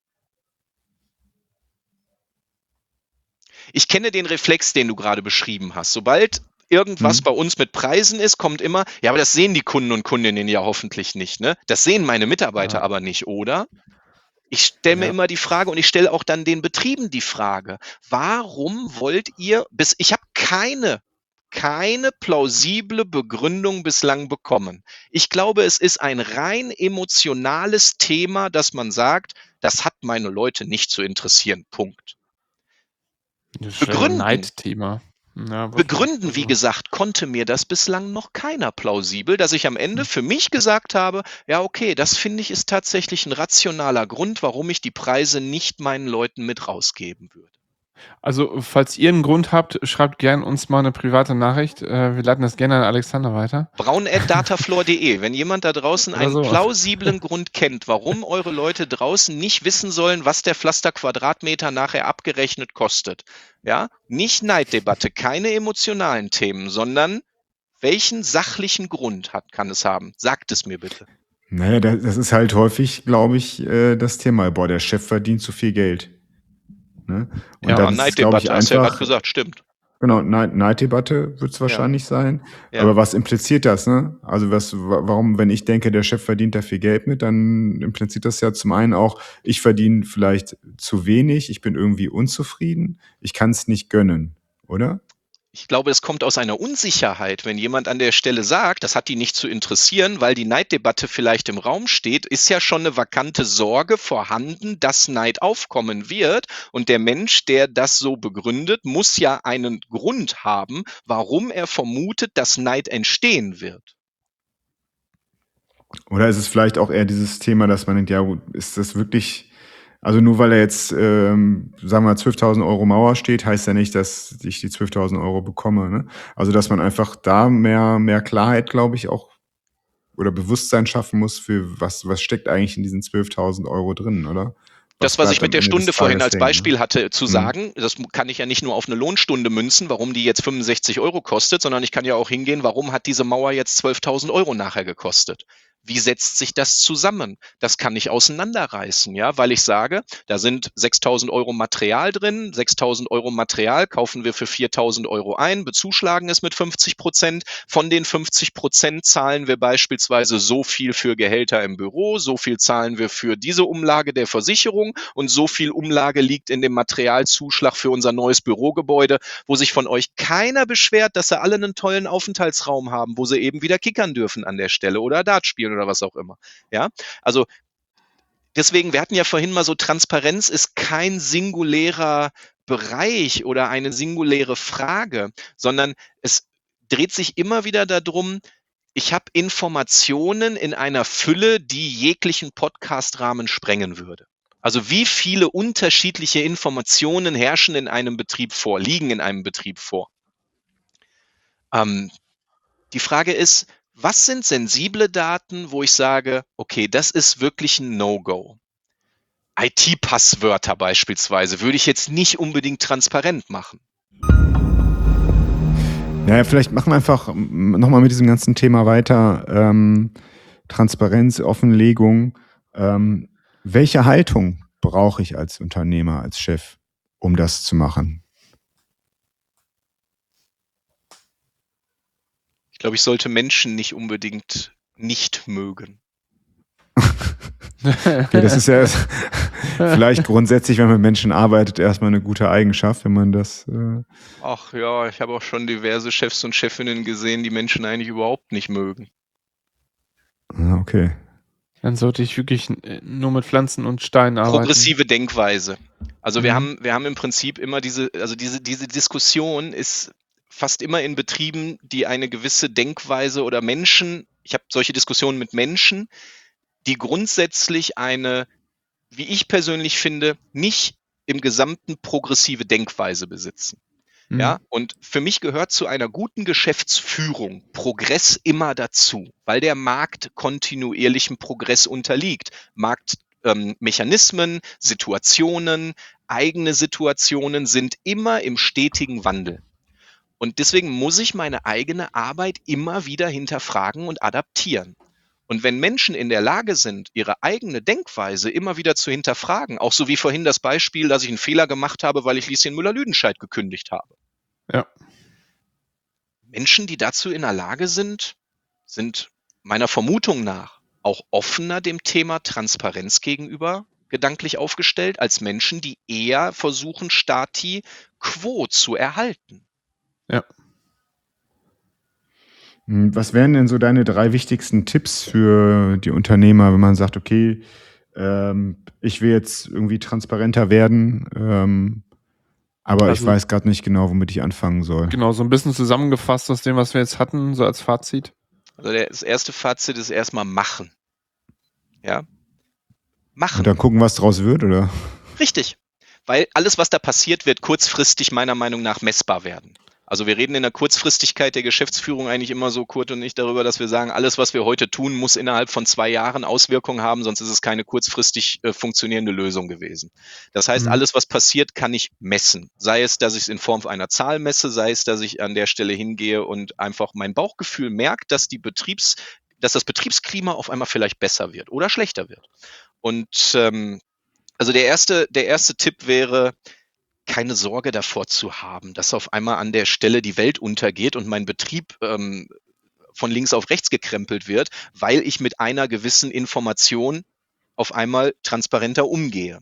Speaker 1: Ich kenne den Reflex, den du gerade beschrieben hast. Sobald irgendwas hm. bei uns mit Preisen ist, kommt immer, ja, aber das sehen die Kunden und Kundinnen ja hoffentlich nicht, ne? Das sehen meine Mitarbeiter ja. aber nicht, oder? Ich stelle mir ja. immer die Frage und ich stelle auch dann den Betrieben die Frage, warum wollt ihr, bis ich habe keine, keine plausible Begründung bislang bekommen. Ich glaube, es ist ein rein emotionales Thema, dass man sagt, das hat meine Leute nicht zu interessieren, Punkt.
Speaker 2: Das ist ein Neidthema.
Speaker 1: Ja, Begründen, wie gesagt, konnte mir das bislang noch keiner plausibel, dass ich am Ende für mich gesagt habe, ja okay, das finde ich ist tatsächlich ein rationaler Grund, warum ich die Preise nicht meinen Leuten mit rausgeben würde.
Speaker 2: Also, falls ihr einen Grund habt, schreibt gern uns mal eine private Nachricht. Äh, wir leiten das gerne an Alexander weiter.
Speaker 1: braun at datafloor punkt de. Wenn jemand da draußen einen so. plausiblen Grund kennt, warum eure Leute draußen nicht wissen sollen, was der Pflasterquadratmeter nachher abgerechnet kostet. Ja, nicht Neiddebatte, keine emotionalen Themen, sondern welchen sachlichen Grund hat, kann es haben? Sagt es mir bitte.
Speaker 3: Naja, das ist halt häufig, glaube ich, das Thema. Boah, der Chef verdient zu viel Geld. Ne? Und
Speaker 1: ja, Neiddebatte, hast du ja gerade gesagt, stimmt.
Speaker 3: Genau, Neiddebatte wird es wahrscheinlich ja. sein. Ja. Aber was impliziert das? Ne? Also was, warum, wenn ich denke, der Chef verdient da viel Geld mit, dann impliziert das ja zum einen auch, ich verdiene vielleicht zu wenig, ich bin irgendwie unzufrieden, ich kann es nicht gönnen, oder?
Speaker 1: Ich glaube, es kommt aus einer Unsicherheit, wenn jemand an der Stelle sagt, das hat die nicht zu interessieren, weil die Neiddebatte vielleicht im Raum steht, ist ja schon eine vakante Sorge vorhanden, dass Neid aufkommen wird. Und der Mensch, der das so begründet, muss ja einen Grund haben, warum er vermutet, dass Neid entstehen wird.
Speaker 3: Oder ist es vielleicht auch eher dieses Thema, dass man denkt, ja, ist das wirklich... Also nur weil er jetzt, ähm, sagen wir, zwölftausend Euro Mauer steht, heißt ja nicht, dass ich die zwölftausend Euro bekomme. Ne? Also dass man einfach da mehr, mehr Klarheit, glaube ich, auch oder Bewusstsein schaffen muss für was, was steckt eigentlich in diesen zwölftausend Euro drin, oder?
Speaker 1: Das, was ich mit der Stunde vorhin als Beispiel hatte, zu sagen, das kann ich ja nicht nur auf eine Lohnstunde münzen, warum die jetzt fünfundsechzig Euro kostet, sondern ich kann ja auch hingehen, warum hat diese Mauer jetzt zwölftausend Euro nachher gekostet? Wie setzt sich das zusammen? Das kann ich auseinanderreißen, ja, weil ich sage, da sind sechstausend Euro Material drin, sechstausend Euro Material kaufen wir für viertausend Euro ein, bezuschlagen es mit fünfzig Prozent. Von den fünfzig Prozent zahlen wir beispielsweise so viel für Gehälter im Büro, so viel zahlen wir für diese Umlage der Versicherung und so viel Umlage liegt in dem Materialzuschlag für unser neues Bürogebäude, wo sich von euch keiner beschwert, dass sie alle einen tollen Aufenthaltsraum haben, wo sie eben wieder kickern dürfen an der Stelle oder Dart spielen oder was auch immer. Ja, also deswegen, wir hatten ja vorhin mal so, Transparenz ist kein singulärer Bereich oder eine singuläre Frage, sondern es dreht sich immer wieder darum, ich habe Informationen in einer Fülle, die jeglichen Podcast-Rahmen sprengen würde. Also wie viele unterschiedliche Informationen herrschen in einem Betrieb vor, liegen in einem Betrieb vor? Ähm, die Frage ist, was sind sensible Daten, wo ich sage, okay, das ist wirklich ein No-Go? I T-Passwörter beispielsweise würde ich jetzt nicht unbedingt transparent machen.
Speaker 3: Naja, vielleicht machen wir einfach nochmal mit diesem ganzen Thema weiter. Ähm, Transparenz, Offenlegung. Ähm, welche Haltung brauche ich als Unternehmer, als Chef, um das zu machen?
Speaker 1: Ich glaube, ich sollte Menschen nicht unbedingt nicht mögen.
Speaker 3: Okay, das ist ja vielleicht grundsätzlich, wenn man mit Menschen arbeitet, erstmal eine gute Eigenschaft, wenn man das. Äh
Speaker 1: Ach ja, ich habe auch schon diverse Chefs und Chefinnen gesehen, die Menschen eigentlich überhaupt nicht mögen.
Speaker 3: Ah, okay.
Speaker 2: Dann sollte ich wirklich nur mit Pflanzen und Steinen arbeiten.
Speaker 1: Progressive Denkweise. Also wir mhm. haben, wir haben im Prinzip immer diese, also diese, diese Diskussion ist fast immer in Betrieben, die eine gewisse Denkweise oder Menschen, ich habe solche Diskussionen mit Menschen, die grundsätzlich eine, wie ich persönlich finde, nicht im Gesamten progressive Denkweise besitzen. Mhm. Ja, und für mich gehört zu einer guten Geschäftsführung Progress immer dazu, weil der Markt kontinuierlichem Progress unterliegt. Marktmechanismen, ähm, Situationen, eigene Situationen sind immer im stetigen Wandel. Und deswegen muss ich meine eigene Arbeit immer wieder hinterfragen und adaptieren. Und wenn Menschen in der Lage sind, ihre eigene Denkweise immer wieder zu hinterfragen, auch so wie vorhin das Beispiel, dass ich einen Fehler gemacht habe, weil ich Lieschen Müller-Lüdenscheid gekündigt habe.
Speaker 2: Ja.
Speaker 1: Menschen, die dazu in der Lage sind, sind meiner Vermutung nach auch offener dem Thema Transparenz gegenüber gedanklich aufgestellt, als Menschen, die eher versuchen, Stati quo zu erhalten.
Speaker 2: Ja.
Speaker 3: Was wären denn so deine drei wichtigsten Tipps für die Unternehmer, wenn man sagt, okay, ähm, ich will jetzt irgendwie transparenter werden, ähm, aber also, ich weiß gerade nicht genau, womit ich anfangen soll.
Speaker 2: Genau, so ein bisschen zusammengefasst aus dem, was wir jetzt hatten, so als Fazit.
Speaker 1: Also das erste Fazit ist erstmal machen. Ja. Machen.
Speaker 3: Und dann gucken, was draus wird, oder?
Speaker 1: Richtig. Weil alles, was da passiert, wird kurzfristig meiner Meinung nach messbar werden. Also wir reden in der Kurzfristigkeit der Geschäftsführung eigentlich immer so, Kurt und ich, darüber, dass wir sagen, alles, was wir heute tun, muss innerhalb von zwei Jahren Auswirkungen haben, sonst ist es keine kurzfristig äh, funktionierende Lösung gewesen. Das heißt, mhm. alles, was passiert, kann ich messen. Sei es, dass ich es in Form einer Zahl messe, sei es, dass ich an der Stelle hingehe und einfach mein Bauchgefühl merkt, dass die Betriebs, dass das Betriebsklima auf einmal vielleicht besser wird oder schlechter wird. Und ähm, also der erste, der erste Tipp wäre, keine Sorge davor zu haben, dass auf einmal an der Stelle die Welt untergeht und mein Betrieb ähm, von links auf rechts gekrempelt wird, weil ich mit einer gewissen Information auf einmal transparenter umgehe.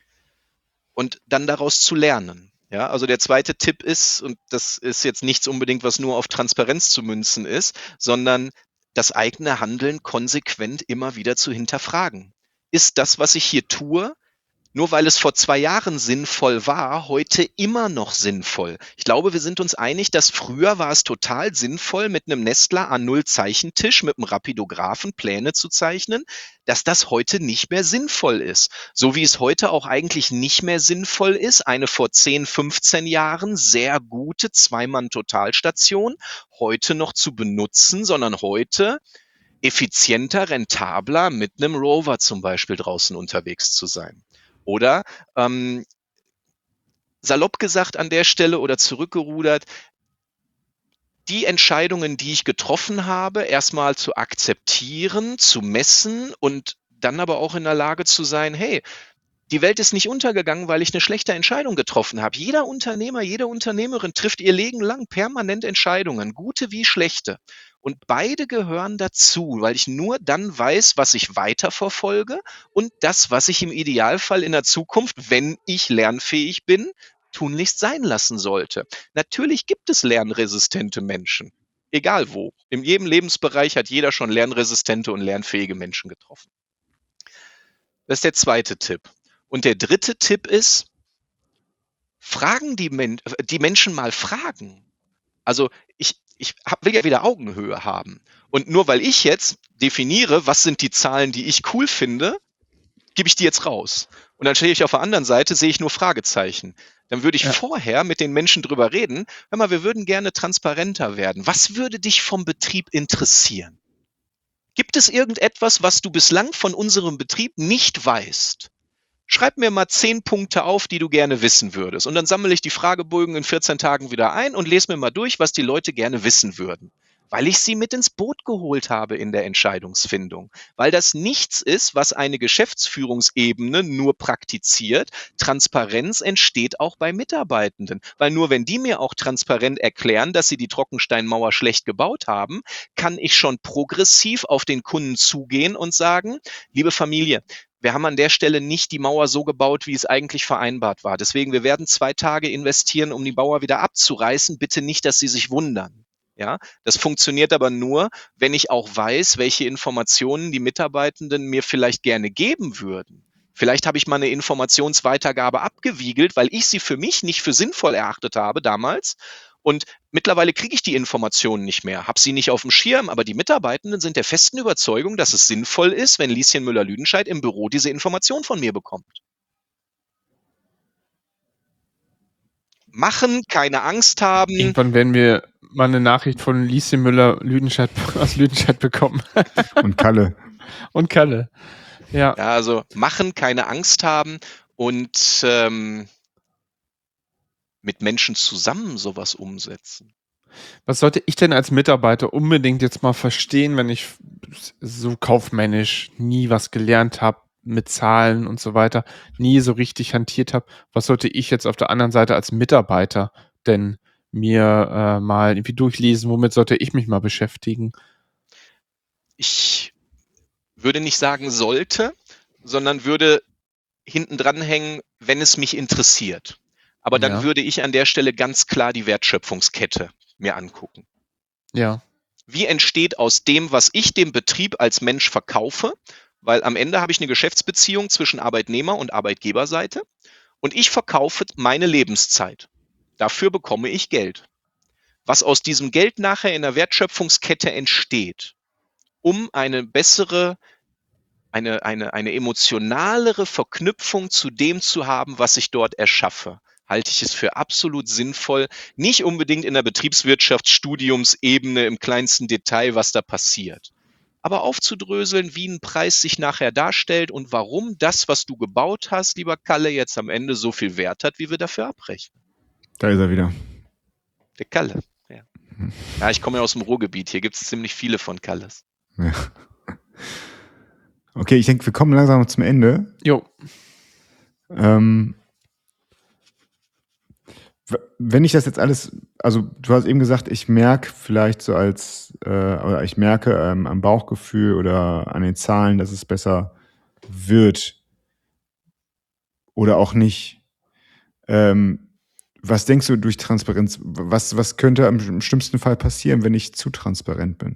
Speaker 1: Und dann daraus zu lernen. Ja, also der zweite Tipp ist, und das ist jetzt nichts unbedingt, was nur auf Transparenz zu münzen ist, sondern das eigene Handeln konsequent immer wieder zu hinterfragen. Ist das, was ich hier tue, nur weil es vor zwei Jahren sinnvoll war, heute immer noch sinnvoll? Ich glaube, wir sind uns einig, dass früher war es total sinnvoll, mit einem Nestler A null Zeichentisch, mit einem Rapidographen Pläne zu zeichnen, dass das heute nicht mehr sinnvoll ist. So wie es heute auch eigentlich nicht mehr sinnvoll ist, eine vor zehn, fünfzehn Jahren sehr gute Zweimann-Totalstation heute noch zu benutzen, sondern heute effizienter, rentabler mit einem Rover zum Beispiel draußen unterwegs zu sein. Oder ähm, salopp gesagt an der Stelle oder zurückgerudert, die Entscheidungen, die ich getroffen habe, erstmal zu akzeptieren, zu messen und dann aber auch in der Lage zu sein, hey, die Welt ist nicht untergegangen, weil ich eine schlechte Entscheidung getroffen habe. Jeder Unternehmer, jede Unternehmerin trifft ihr Leben lang permanent Entscheidungen, gute wie schlechte. Und beide gehören dazu, weil ich nur dann weiß, was ich weiterverfolge und das, was ich im Idealfall in der Zukunft, wenn ich lernfähig bin, tunlichst sein lassen sollte. Natürlich gibt es lernresistente Menschen, egal wo. In jedem Lebensbereich hat jeder schon lernresistente und lernfähige Menschen getroffen. Das ist der zweite Tipp. Und der dritte Tipp ist, fragen die, Men- die Menschen mal fragen. Also ich, ich hab, will ja wieder Augenhöhe haben. Und nur weil ich jetzt definiere, was sind die Zahlen, die ich cool finde, gebe ich die jetzt raus. Und dann stehe ich auf der anderen Seite, sehe ich nur Fragezeichen. Dann würde ich ja. vorher mit den Menschen drüber reden, hör mal, wir würden gerne transparenter werden. Was würde dich vom Betrieb interessieren? Gibt es irgendetwas, was du bislang von unserem Betrieb nicht weißt? Schreib mir mal zehn Punkte auf, die du gerne wissen würdest. Und dann sammle ich die Fragebögen in vierzehn Tagen wieder ein und lese mir mal durch, was die Leute gerne wissen würden. Weil ich sie mit ins Boot geholt habe in der Entscheidungsfindung. Weil das nichts ist, was eine Geschäftsführungsebene nur praktiziert. Transparenz entsteht auch bei Mitarbeitenden. Weil nur wenn die mir auch transparent erklären, dass sie die Trockensteinmauer schlecht gebaut haben, kann ich schon progressiv auf den Kunden zugehen und sagen, liebe Familie, wir haben an der Stelle nicht die Mauer so gebaut, wie es eigentlich vereinbart war. Deswegen, wir werden zwei Tage investieren, um die Mauer wieder abzureißen. Bitte nicht, dass Sie sich wundern. Ja, das funktioniert aber nur, wenn ich auch weiß, welche Informationen die Mitarbeitenden mir vielleicht gerne geben würden. Vielleicht habe ich mal eine Informationsweitergabe abgewiegelt, weil ich sie für mich nicht für sinnvoll erachtet habe damals. Und mittlerweile kriege ich die Informationen nicht mehr, habe sie nicht auf dem Schirm, aber die Mitarbeitenden sind der festen Überzeugung, dass es sinnvoll ist, wenn Lieschen Müller-Lüdenscheid im Büro diese Information von mir bekommt. Machen, keine Angst haben.
Speaker 2: Irgendwann werden wir mal eine Nachricht von Lieschen Müller-Lüdenscheid aus Lüdenscheid bekommen.
Speaker 3: Und Kalle.
Speaker 2: Und Kalle. Ja.
Speaker 1: Ja, also machen, keine Angst haben und ähm, mit Menschen zusammen sowas umsetzen.
Speaker 2: Was sollte ich denn als Mitarbeiter unbedingt jetzt mal verstehen, wenn ich so kaufmännisch nie was gelernt habe mit Zahlen und so weiter, nie so richtig hantiert habe? Was sollte ich jetzt auf der anderen Seite als Mitarbeiter denn mir äh, mal irgendwie durchlesen? Womit sollte ich mich mal beschäftigen?
Speaker 1: Ich würde nicht sagen sollte, sondern würde hinten dran hängen, wenn es mich interessiert. Aber dann
Speaker 2: Ja.
Speaker 1: würde ich an der Stelle ganz klar die Wertschöpfungskette mir angucken.
Speaker 2: Ja.
Speaker 1: Wie entsteht aus dem, was ich dem Betrieb als Mensch verkaufe? Weil am Ende habe ich eine Geschäftsbeziehung zwischen Arbeitnehmer- und Arbeitgeberseite und ich verkaufe meine Lebenszeit. Dafür bekomme ich Geld. Was aus diesem Geld nachher in der Wertschöpfungskette entsteht, um eine bessere, eine, eine, eine emotionalere Verknüpfung zu dem zu haben, was ich dort erschaffe, halte ich es für absolut sinnvoll, nicht unbedingt in der Betriebswirtschaftsstudiumsebene im kleinsten Detail, was da passiert, aber aufzudröseln, wie ein Preis sich nachher darstellt und warum das, was du gebaut hast, lieber Kalle, jetzt am Ende so viel Wert hat, wie wir dafür abrechnen.
Speaker 3: Da ist er wieder.
Speaker 1: Der Kalle, ja. Ja, ich komme ja aus dem Ruhrgebiet, hier gibt es ziemlich viele von Kalles.
Speaker 3: Ja. Okay, ich denke, wir kommen langsam zum Ende.
Speaker 2: Jo.
Speaker 3: Ähm, wenn ich das jetzt alles, also du hast eben gesagt, ich merke vielleicht so als, äh, oder ich merke ähm, am Bauchgefühl oder an den Zahlen, dass es besser wird oder auch nicht. Ähm, was denkst du durch Transparenz, was, was könnte am, im schlimmsten Fall passieren, wenn ich zu transparent bin?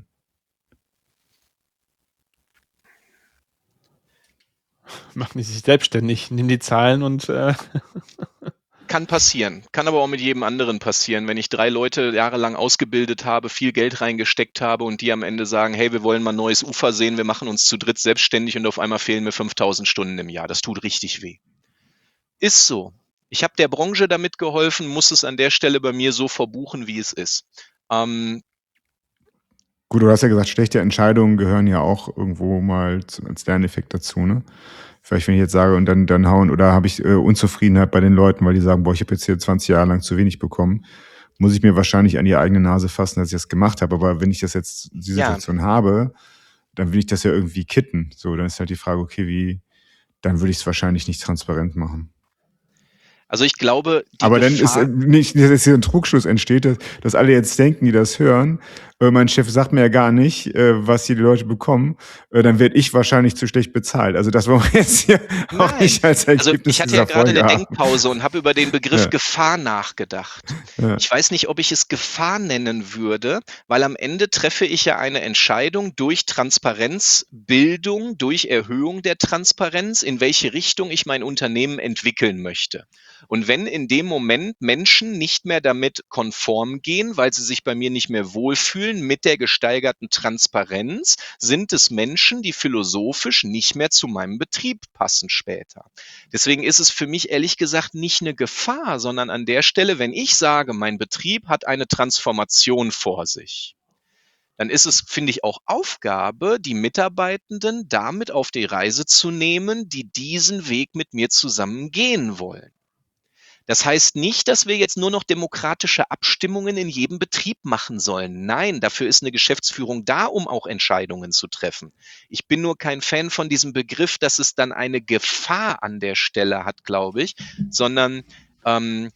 Speaker 2: Machen die sich selbstständig, nehmen die Zahlen und äh
Speaker 1: Kann passieren, kann aber auch mit jedem anderen passieren. Wenn ich drei Leute jahrelang ausgebildet habe, viel Geld reingesteckt habe und die am Ende sagen, hey, wir wollen mal ein neues Ufer sehen, wir machen uns zu dritt selbstständig und auf einmal fehlen mir fünftausend Stunden im Jahr. Das tut richtig weh. Ist so. Ich habe der Branche damit geholfen, muss es an der Stelle bei mir so verbuchen, wie es ist. Ähm,
Speaker 3: Gut, du hast ja gesagt, schlechte Entscheidungen gehören ja auch irgendwo mal als Lerneffekt dazu, ne? Vielleicht, wenn ich jetzt sage, und dann, dann hauen, oder habe ich äh, Unzufriedenheit bei den Leuten, weil die sagen, boah, ich habe jetzt hier zwanzig Jahre lang zu wenig bekommen, muss ich mir wahrscheinlich an die eigene Nase fassen, dass ich das gemacht habe. Aber wenn ich das jetzt, die Situation ja. habe, dann will ich das ja irgendwie kitten. So, dann ist halt die Frage, okay, wie, dann würde ich es wahrscheinlich nicht transparent machen.
Speaker 1: Also ich glaube, die
Speaker 3: aber dann
Speaker 1: Gefahr
Speaker 3: ist nicht, dass hier ein Trugschluss entsteht, dass, dass alle jetzt denken, die das hören, äh, mein Chef sagt mir ja gar nicht, äh, was hier die Leute bekommen, äh, dann werde ich wahrscheinlich zu schlecht bezahlt. Also das wollen wir jetzt hier
Speaker 1: Nein.
Speaker 3: auch nicht als Ergebnis
Speaker 1: Also ich hatte ja gerade
Speaker 3: Folge
Speaker 1: eine
Speaker 3: haben.
Speaker 1: Denkpause und habe über den Begriff
Speaker 3: Ja.
Speaker 1: Gefahr nachgedacht.
Speaker 3: Ja.
Speaker 1: Ich weiß nicht, ob ich es Gefahr nennen würde, weil am Ende treffe ich ja eine Entscheidung durch Transparenzbildung, durch Erhöhung der Transparenz, in welche Richtung ich mein Unternehmen entwickeln möchte. Und wenn in dem Moment Menschen nicht mehr damit konform gehen, weil sie sich bei mir nicht mehr wohlfühlen mit der gesteigerten Transparenz, sind es Menschen, die philosophisch nicht mehr zu meinem Betrieb passen später. Deswegen ist es für mich ehrlich gesagt nicht eine Gefahr, sondern an der Stelle, wenn ich sage, mein Betrieb hat eine Transformation vor sich, dann ist es, finde ich, auch Aufgabe, die Mitarbeitenden damit auf die Reise zu nehmen, die diesen Weg mit mir zusammen gehen wollen. Das heißt nicht, dass wir jetzt nur noch demokratische Abstimmungen in jedem Betrieb machen sollen. Nein, dafür ist eine Geschäftsführung da, um auch Entscheidungen zu treffen. Ich bin nur kein Fan von diesem Begriff, dass es dann eine Gefahr an der Stelle hat, glaube ich, sondern ähm,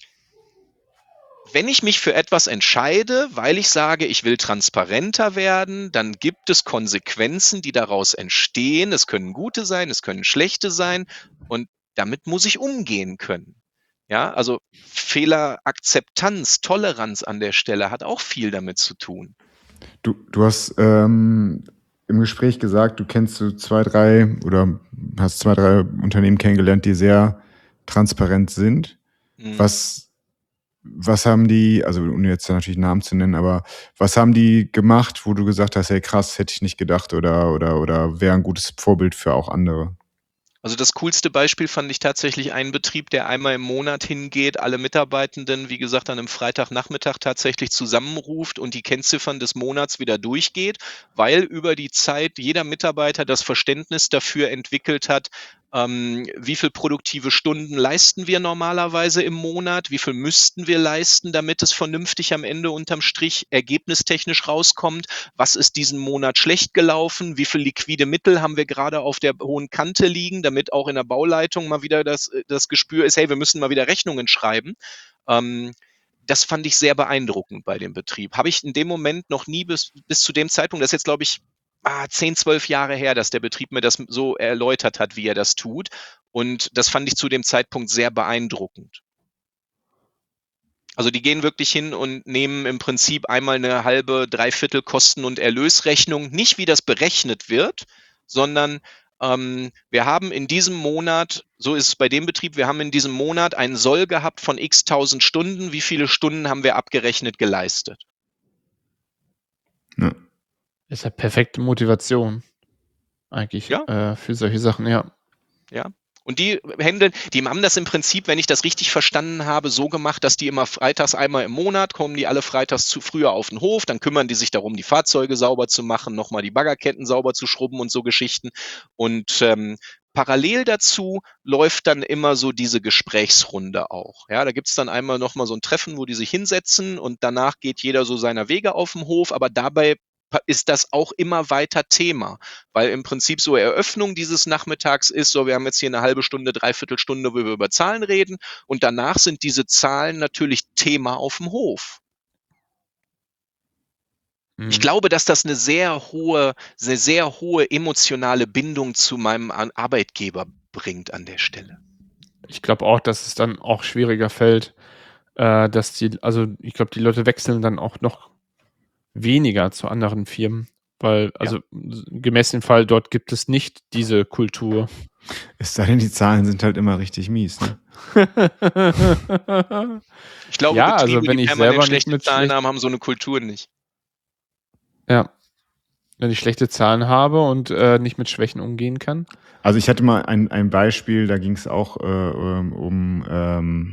Speaker 1: wenn ich mich für etwas entscheide, weil ich sage, ich will transparenter werden, dann gibt es Konsequenzen, die daraus entstehen. Es können gute sein, es können schlechte sein und damit muss ich umgehen können. Ja, also Fehlerakzeptanz, Toleranz an der Stelle hat auch viel damit zu tun.
Speaker 3: Du, du hast ähm, im Gespräch gesagt, du kennst so zwei, drei oder hast zwei, drei Unternehmen kennengelernt, die sehr transparent sind.
Speaker 1: Mhm.
Speaker 3: Was, was haben die, also ohne jetzt natürlich Namen zu nennen, aber was haben die gemacht, wo du gesagt hast, hey krass, hätte ich nicht gedacht oder, oder, oder wäre ein gutes Vorbild für auch andere?
Speaker 1: Also das coolste Beispiel fand ich tatsächlich einen Betrieb, der einmal im Monat hingeht, alle Mitarbeitenden, wie gesagt, an einem Freitagnachmittag tatsächlich zusammenruft und die Kennziffern des Monats wieder durchgeht, weil über die Zeit jeder Mitarbeiter das Verständnis dafür entwickelt hat, ähm, wie viel produktive Stunden leisten wir normalerweise im Monat, wie viel müssten wir leisten, damit es vernünftig am Ende unterm Strich ergebnistechnisch rauskommt, was ist diesen Monat schlecht gelaufen, wie viel liquide Mittel haben wir gerade auf der hohen Kante liegen, damit auch in der Bauleitung mal wieder das, das Gespür ist, hey, wir müssen mal wieder Rechnungen schreiben. Ähm, das fand ich sehr beeindruckend bei dem Betrieb. Habe ich in dem Moment noch nie bis, bis zu dem Zeitpunkt, das ist jetzt glaube ich ah, zehn, zwölf Jahre her, dass der Betrieb mir das so erläutert hat, wie er das tut. Und das fand ich zu dem Zeitpunkt sehr beeindruckend. Also die gehen wirklich hin und nehmen im Prinzip einmal eine halbe, dreiviertel Kosten- und Erlösrechnung, nicht wie das berechnet wird, sondern ähm, wir haben in diesem Monat, so ist es bei dem Betrieb, wir haben in diesem Monat einen Soll gehabt von x tausend Stunden. Wie viele Stunden haben wir abgerechnet geleistet?
Speaker 3: Ja.
Speaker 2: Ist ja perfekte Motivation eigentlich
Speaker 1: Ja.
Speaker 2: äh, für solche Sachen, ja.
Speaker 1: Ja. Und die handeln, die haben das im Prinzip, wenn ich das richtig verstanden habe, so gemacht, dass die immer freitags einmal im Monat kommen, die alle freitags zu früher auf den Hof, dann kümmern die sich darum, die Fahrzeuge sauber zu machen, nochmal die Baggerketten sauber zu schrubben und so Geschichten. Und ähm, parallel dazu läuft dann immer so diese Gesprächsrunde auch. Ja, da gibt's dann einmal nochmal so ein Treffen, wo die sich hinsetzen und danach geht jeder so seiner Wege auf dem Hof, aber dabei ist das auch immer weiter Thema, weil im Prinzip so Eröffnung dieses Nachmittags ist, so wir haben jetzt hier eine halbe Stunde, dreiviertel Stunde, wo wir über Zahlen reden und danach sind diese Zahlen natürlich Thema auf dem Hof.
Speaker 2: Mhm.
Speaker 1: Ich glaube, dass das eine sehr hohe, eine sehr hohe emotionale Bindung zu meinem Arbeitgeber bringt an der Stelle.
Speaker 2: Ich glaube auch, dass es dann auch schwieriger fällt, äh, dass die, also ich glaube, die Leute wechseln dann auch noch weniger zu anderen Firmen, weil, also ja. gemäß dem Fall, dort gibt es nicht diese Kultur.
Speaker 3: Es sei denn, die Zahlen sind halt immer richtig mies, ne?
Speaker 1: Ich glaube,
Speaker 2: ja,
Speaker 1: Betriebe,
Speaker 2: also wenn
Speaker 1: die
Speaker 2: ich
Speaker 1: permanent
Speaker 2: selber
Speaker 1: schlechte
Speaker 2: nicht mit
Speaker 1: Zahlen
Speaker 2: schlecht
Speaker 1: haben, haben so eine Kultur nicht.
Speaker 2: Ja. Wenn ich schlechte Zahlen habe und äh, nicht mit Schwächen umgehen kann.
Speaker 3: Also ich hatte mal ein, ein Beispiel, da ging es auch äh, um, ähm,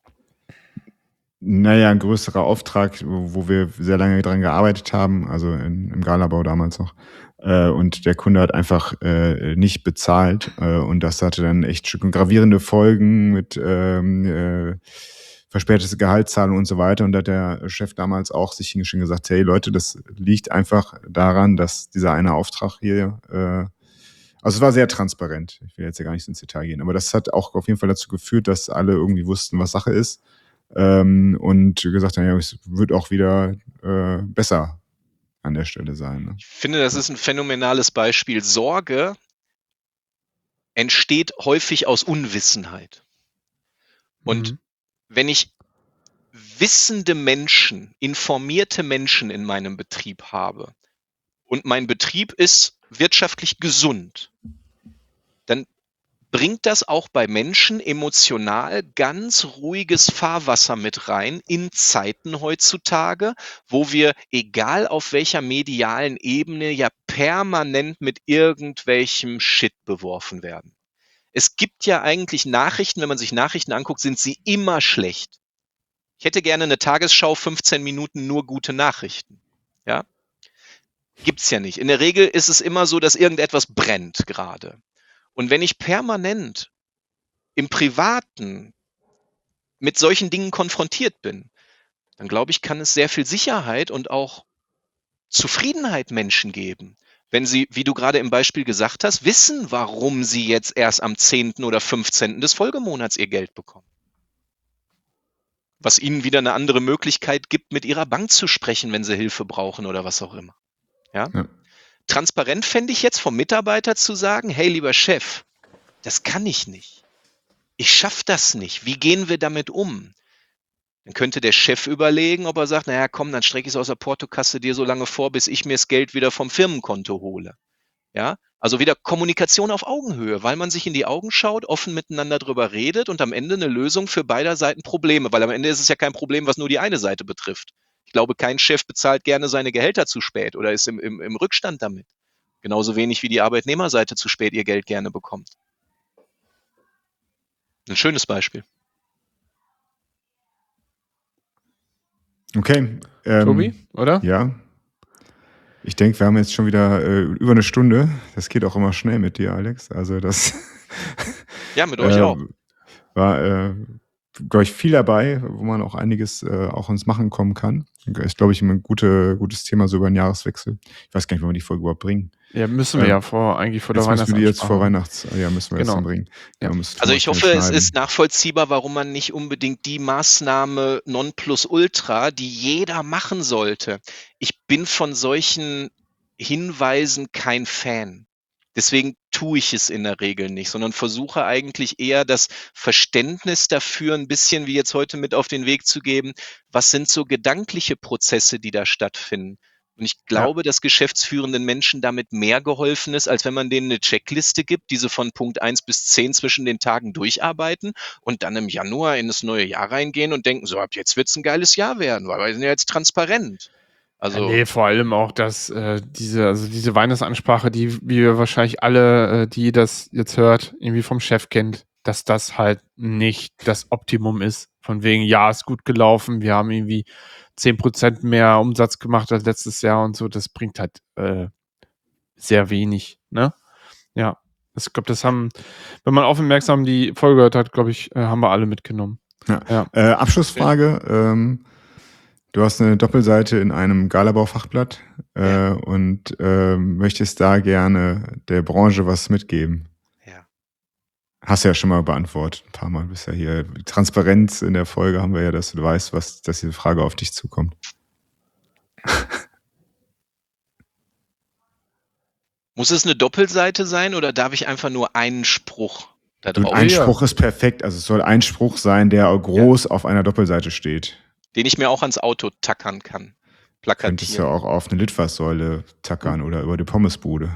Speaker 3: naja, ein größerer Auftrag, wo, wo wir sehr lange dran gearbeitet haben, also in, im Galabau damals noch. Äh, und der Kunde hat einfach äh, nicht bezahlt äh, und das hatte dann echt gravierende Folgen mit ähm, äh, verspätete Gehaltszahlung und so weiter. Und da hat der Chef damals auch sich hingeschrieben und gesagt, hey Leute, das liegt einfach daran, dass dieser eine Auftrag hier, äh, also es war sehr transparent. Ich will jetzt ja gar nicht ins Detail gehen, aber das hat auch auf jeden Fall dazu geführt, dass alle irgendwie wussten, was Sache ist. Ähm, und gesagt haben, ja, es wird auch wieder äh, besser an der Stelle sein. Ne?
Speaker 1: Ich finde, das ist ein phänomenales Beispiel. Sorge entsteht häufig aus Unwissenheit. Und mhm. wenn ich wissende Menschen, informierte Menschen in meinem Betrieb habe und mein Betrieb ist wirtschaftlich gesund, dann bringt das auch bei Menschen emotional ganz ruhiges Fahrwasser mit rein in Zeiten heutzutage, wo wir, egal auf welcher medialen Ebene, ja permanent mit irgendwelchem Shit beworfen werden. Es gibt ja eigentlich Nachrichten, wenn man sich Nachrichten anguckt, sind sie immer schlecht. Ich hätte gerne eine Tagesschau, fünfzehn Minuten nur gute Nachrichten. Ja? Gibt's ja nicht. In der Regel ist es immer so, dass irgendetwas brennt gerade. Und wenn ich permanent im Privaten mit solchen Dingen konfrontiert bin, dann glaube ich, kann es sehr viel Sicherheit und auch Zufriedenheit Menschen geben. Wenn sie, wie du gerade im Beispiel gesagt hast, wissen, warum sie jetzt erst am zehnten oder fünfzehnten des Folgemonats ihr Geld bekommen. Was ihnen wieder eine andere Möglichkeit gibt, mit ihrer Bank zu sprechen, wenn sie Hilfe brauchen oder was auch immer. Ja?
Speaker 3: Ja.
Speaker 1: Transparent fände ich jetzt vom Mitarbeiter zu sagen, hey, lieber Chef, das kann ich nicht. Ich schaffe das nicht. Wie gehen wir damit um? Dann könnte der Chef überlegen, ob er sagt, naja, komm, dann strecke ich es aus der Portokasse dir so lange vor, bis ich mir das Geld wieder vom Firmenkonto hole. Ja, also wieder Kommunikation auf Augenhöhe, weil man sich in die Augen schaut, offen miteinander drüber redet und am Ende eine Lösung für beider Seiten Probleme, weil am Ende ist es ja kein Problem, was nur die eine Seite betrifft. Ich glaube, kein Chef bezahlt gerne seine Gehälter zu spät oder ist im, im, im Rückstand damit. Genauso wenig wie die Arbeitnehmerseite zu spät ihr Geld gerne bekommt. Ein schönes Beispiel.
Speaker 3: Okay. Ähm,
Speaker 2: Tobi, oder?
Speaker 3: Ja. Ich denke, wir haben jetzt schon wieder äh, über eine Stunde. Das geht auch immer schnell mit dir, Alex. Also das
Speaker 1: Ja, mit euch
Speaker 3: äh,
Speaker 1: auch.
Speaker 3: war, äh, glaube ich, viel dabei, wo man auch einiges äh, auch ins Machen kommen kann. Ist, glaube ich, ein gute, gutes Thema so über den Jahreswechsel. Ich weiß gar nicht, wann wir die Folge überhaupt bringen.
Speaker 2: Ja, müssen wir
Speaker 3: Ähm,
Speaker 2: ja vor, eigentlich vor der
Speaker 3: Jetzt müssen wir die jetzt vor
Speaker 2: Weihnachtsansprache.
Speaker 3: Weihnachts... Ja, müssen wir
Speaker 2: Genau.
Speaker 3: jetzt dann bringen.
Speaker 2: Ja.
Speaker 3: Ja, müssen
Speaker 1: Also ich
Speaker 3: Thomas
Speaker 1: hoffe,
Speaker 3: schnell
Speaker 1: es
Speaker 3: schneiden.
Speaker 1: ist nachvollziehbar, warum man nicht unbedingt die Maßnahme Nonplusultra, die jeder machen sollte. Ich bin von solchen Hinweisen kein Fan. Deswegen tue ich es in der Regel nicht, sondern versuche eigentlich eher das Verständnis dafür ein bisschen wie jetzt heute mit auf den Weg zu geben. Was sind so gedankliche Prozesse, die da stattfinden? Und ich glaube, dass geschäftsführenden Menschen damit mehr geholfen ist, als wenn man denen eine Checkliste gibt, die sie von Punkt eins bis zehn zwischen den Tagen durcharbeiten und dann im Januar in das neue Jahr reingehen und denken, so ab jetzt wird's ein geiles Jahr werden, weil wir sind ja jetzt transparent. Also,
Speaker 2: Ja, nee, vor allem auch, dass äh, diese, also diese Weihnachtsansprache, die wir wahrscheinlich alle, äh, die das jetzt hört, irgendwie vom Chef kennt, dass das halt nicht das Optimum ist. Von wegen, ja, ist gut gelaufen, wir haben irgendwie zehn Prozent mehr Umsatz gemacht als letztes Jahr und so, das bringt halt äh, sehr wenig, ne? Ja, ich glaube, das haben, wenn man aufmerksam die Folge gehört hat, glaube ich, äh, haben wir alle mitgenommen.
Speaker 3: Ja.
Speaker 2: Ja.
Speaker 3: Äh, Abschlussfrage. Ähm, du hast eine Doppelseite in einem Galabau-Fachblatt äh,
Speaker 1: Ja.
Speaker 3: und äh, möchtest da gerne der Branche was mitgeben.
Speaker 1: ja.
Speaker 3: Hast du ja schon mal beantwortet, ein paar Mal bisher hier. Transparenz in der Folge haben wir ja, dass du weißt, was, dass diese Frage auf dich zukommt.
Speaker 1: Muss es eine Doppelseite sein oder darf ich einfach nur einen Spruch da
Speaker 3: Und
Speaker 1: drauf,
Speaker 3: ein
Speaker 2: ja.
Speaker 3: Spruch ist perfekt. Also es soll ein Spruch sein, der groß auf einer Doppelseite steht.
Speaker 1: den ich mir auch ans Auto tackern kann?
Speaker 3: Könntest du
Speaker 1: Plakatieren.
Speaker 3: auch auf eine Litfaßsäule tackern oder über die Pommesbude.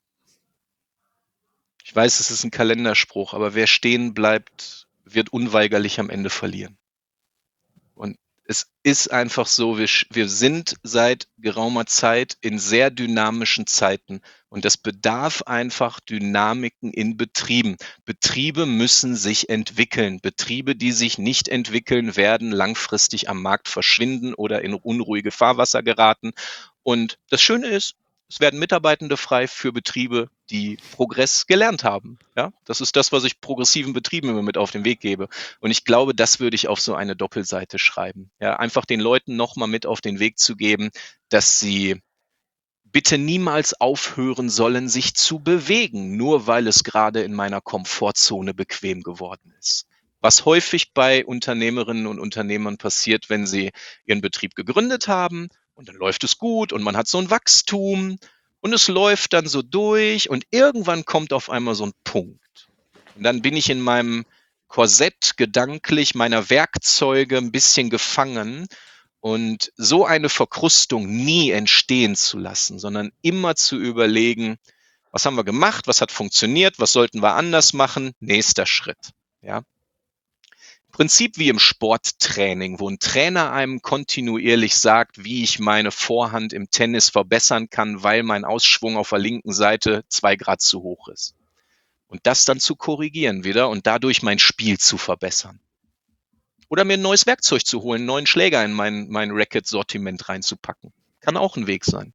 Speaker 1: Ich weiß, es ist ein Kalenderspruch, aber wer stehen bleibt, wird unweigerlich am Ende verlieren. Und es ist einfach so, wir, sch- wir sind seit geraumer Zeit in sehr dynamischen Zeiten und das bedarf einfach Dynamiken in Betrieben. Betriebe müssen sich entwickeln. Betriebe, die sich nicht entwickeln, werden langfristig am Markt verschwinden oder in unruhige Fahrwasser geraten. Und das Schöne ist, es werden Mitarbeitende frei für Betriebe, die Progress gelernt haben. Ja, das ist das, was ich progressiven Betrieben immer mit auf den Weg gebe. Und ich glaube, das würde ich auf so eine Doppelseite schreiben. Ja, einfach den Leuten nochmal mit auf den Weg zu geben, dass sie bitte niemals aufhören sollen, sich zu bewegen, nur weil es gerade in meiner Komfortzone bequem geworden ist. Was häufig bei Unternehmerinnen und Unternehmern passiert, wenn sie ihren Betrieb gegründet haben und dann läuft es gut und man hat so ein Wachstum und es läuft dann so durch und irgendwann kommt auf einmal so ein Punkt. Und dann bin ich in meinem Korsett gedanklich meiner Werkzeuge ein bisschen gefangen. Und so eine Verkrustung nie entstehen zu lassen, sondern immer zu überlegen, was haben wir gemacht, was hat funktioniert, was sollten wir anders machen, nächster Schritt. Ja. Im Prinzip wie im Sporttraining, wo ein Trainer einem kontinuierlich sagt, wie ich meine Vorhand im Tennis verbessern kann, weil mein Ausschwung auf der linken Seite zwei Grad zu hoch ist. Und das dann zu korrigieren wieder und dadurch mein Spiel zu verbessern. Oder mir ein neues Werkzeug zu holen, einen neuen Schläger in mein, mein Racket-Sortiment reinzupacken. Kann auch ein Weg sein.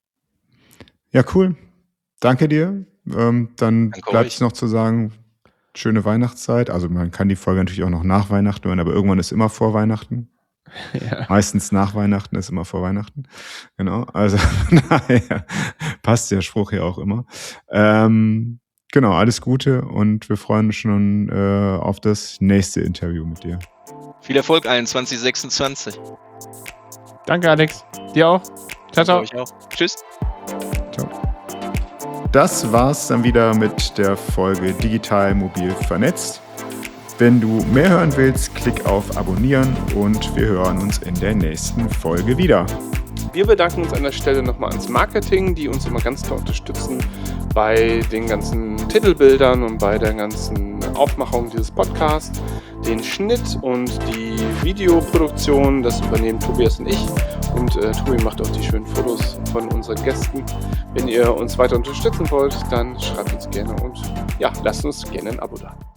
Speaker 3: Ja, cool. Danke dir. Ähm, dann
Speaker 1: Danke
Speaker 3: bleibt
Speaker 1: euch.
Speaker 3: es noch zu sagen, schöne Weihnachtszeit. Also man kann die Folge natürlich auch noch nach Weihnachten hören, aber irgendwann ist immer vor Weihnachten. Ja. Meistens nach Weihnachten ist immer vor Weihnachten. Genau. Also naja, passt der Spruch ja auch immer. Ähm, genau, alles Gute und wir freuen uns schon äh, auf das nächste Interview mit dir.
Speaker 1: Viel Erfolg allen zwanzig sechsundzwanzig.
Speaker 2: Danke, Alex. Dir auch. Ciao, ciao.
Speaker 1: Euch auch. Tschüss.
Speaker 3: Ciao. Das war's dann wieder mit der Folge Digital Mobil Vernetzt. Wenn du mehr hören willst, klick auf Abonnieren und wir hören uns in der nächsten Folge wieder.
Speaker 2: Wir bedanken uns an der Stelle nochmal ans Marketing, die uns immer ganz toll unterstützen bei den ganzen Titelbildern und bei der ganzen Aufmachung dieses Podcasts. Den Schnitt und die Videoproduktion, das übernehmen Tobias und ich. Und äh, Tobi macht auch die schönen Fotos von unseren Gästen. Wenn ihr uns weiter unterstützen wollt, dann schreibt uns gerne und ja, lasst uns gerne ein Abo da.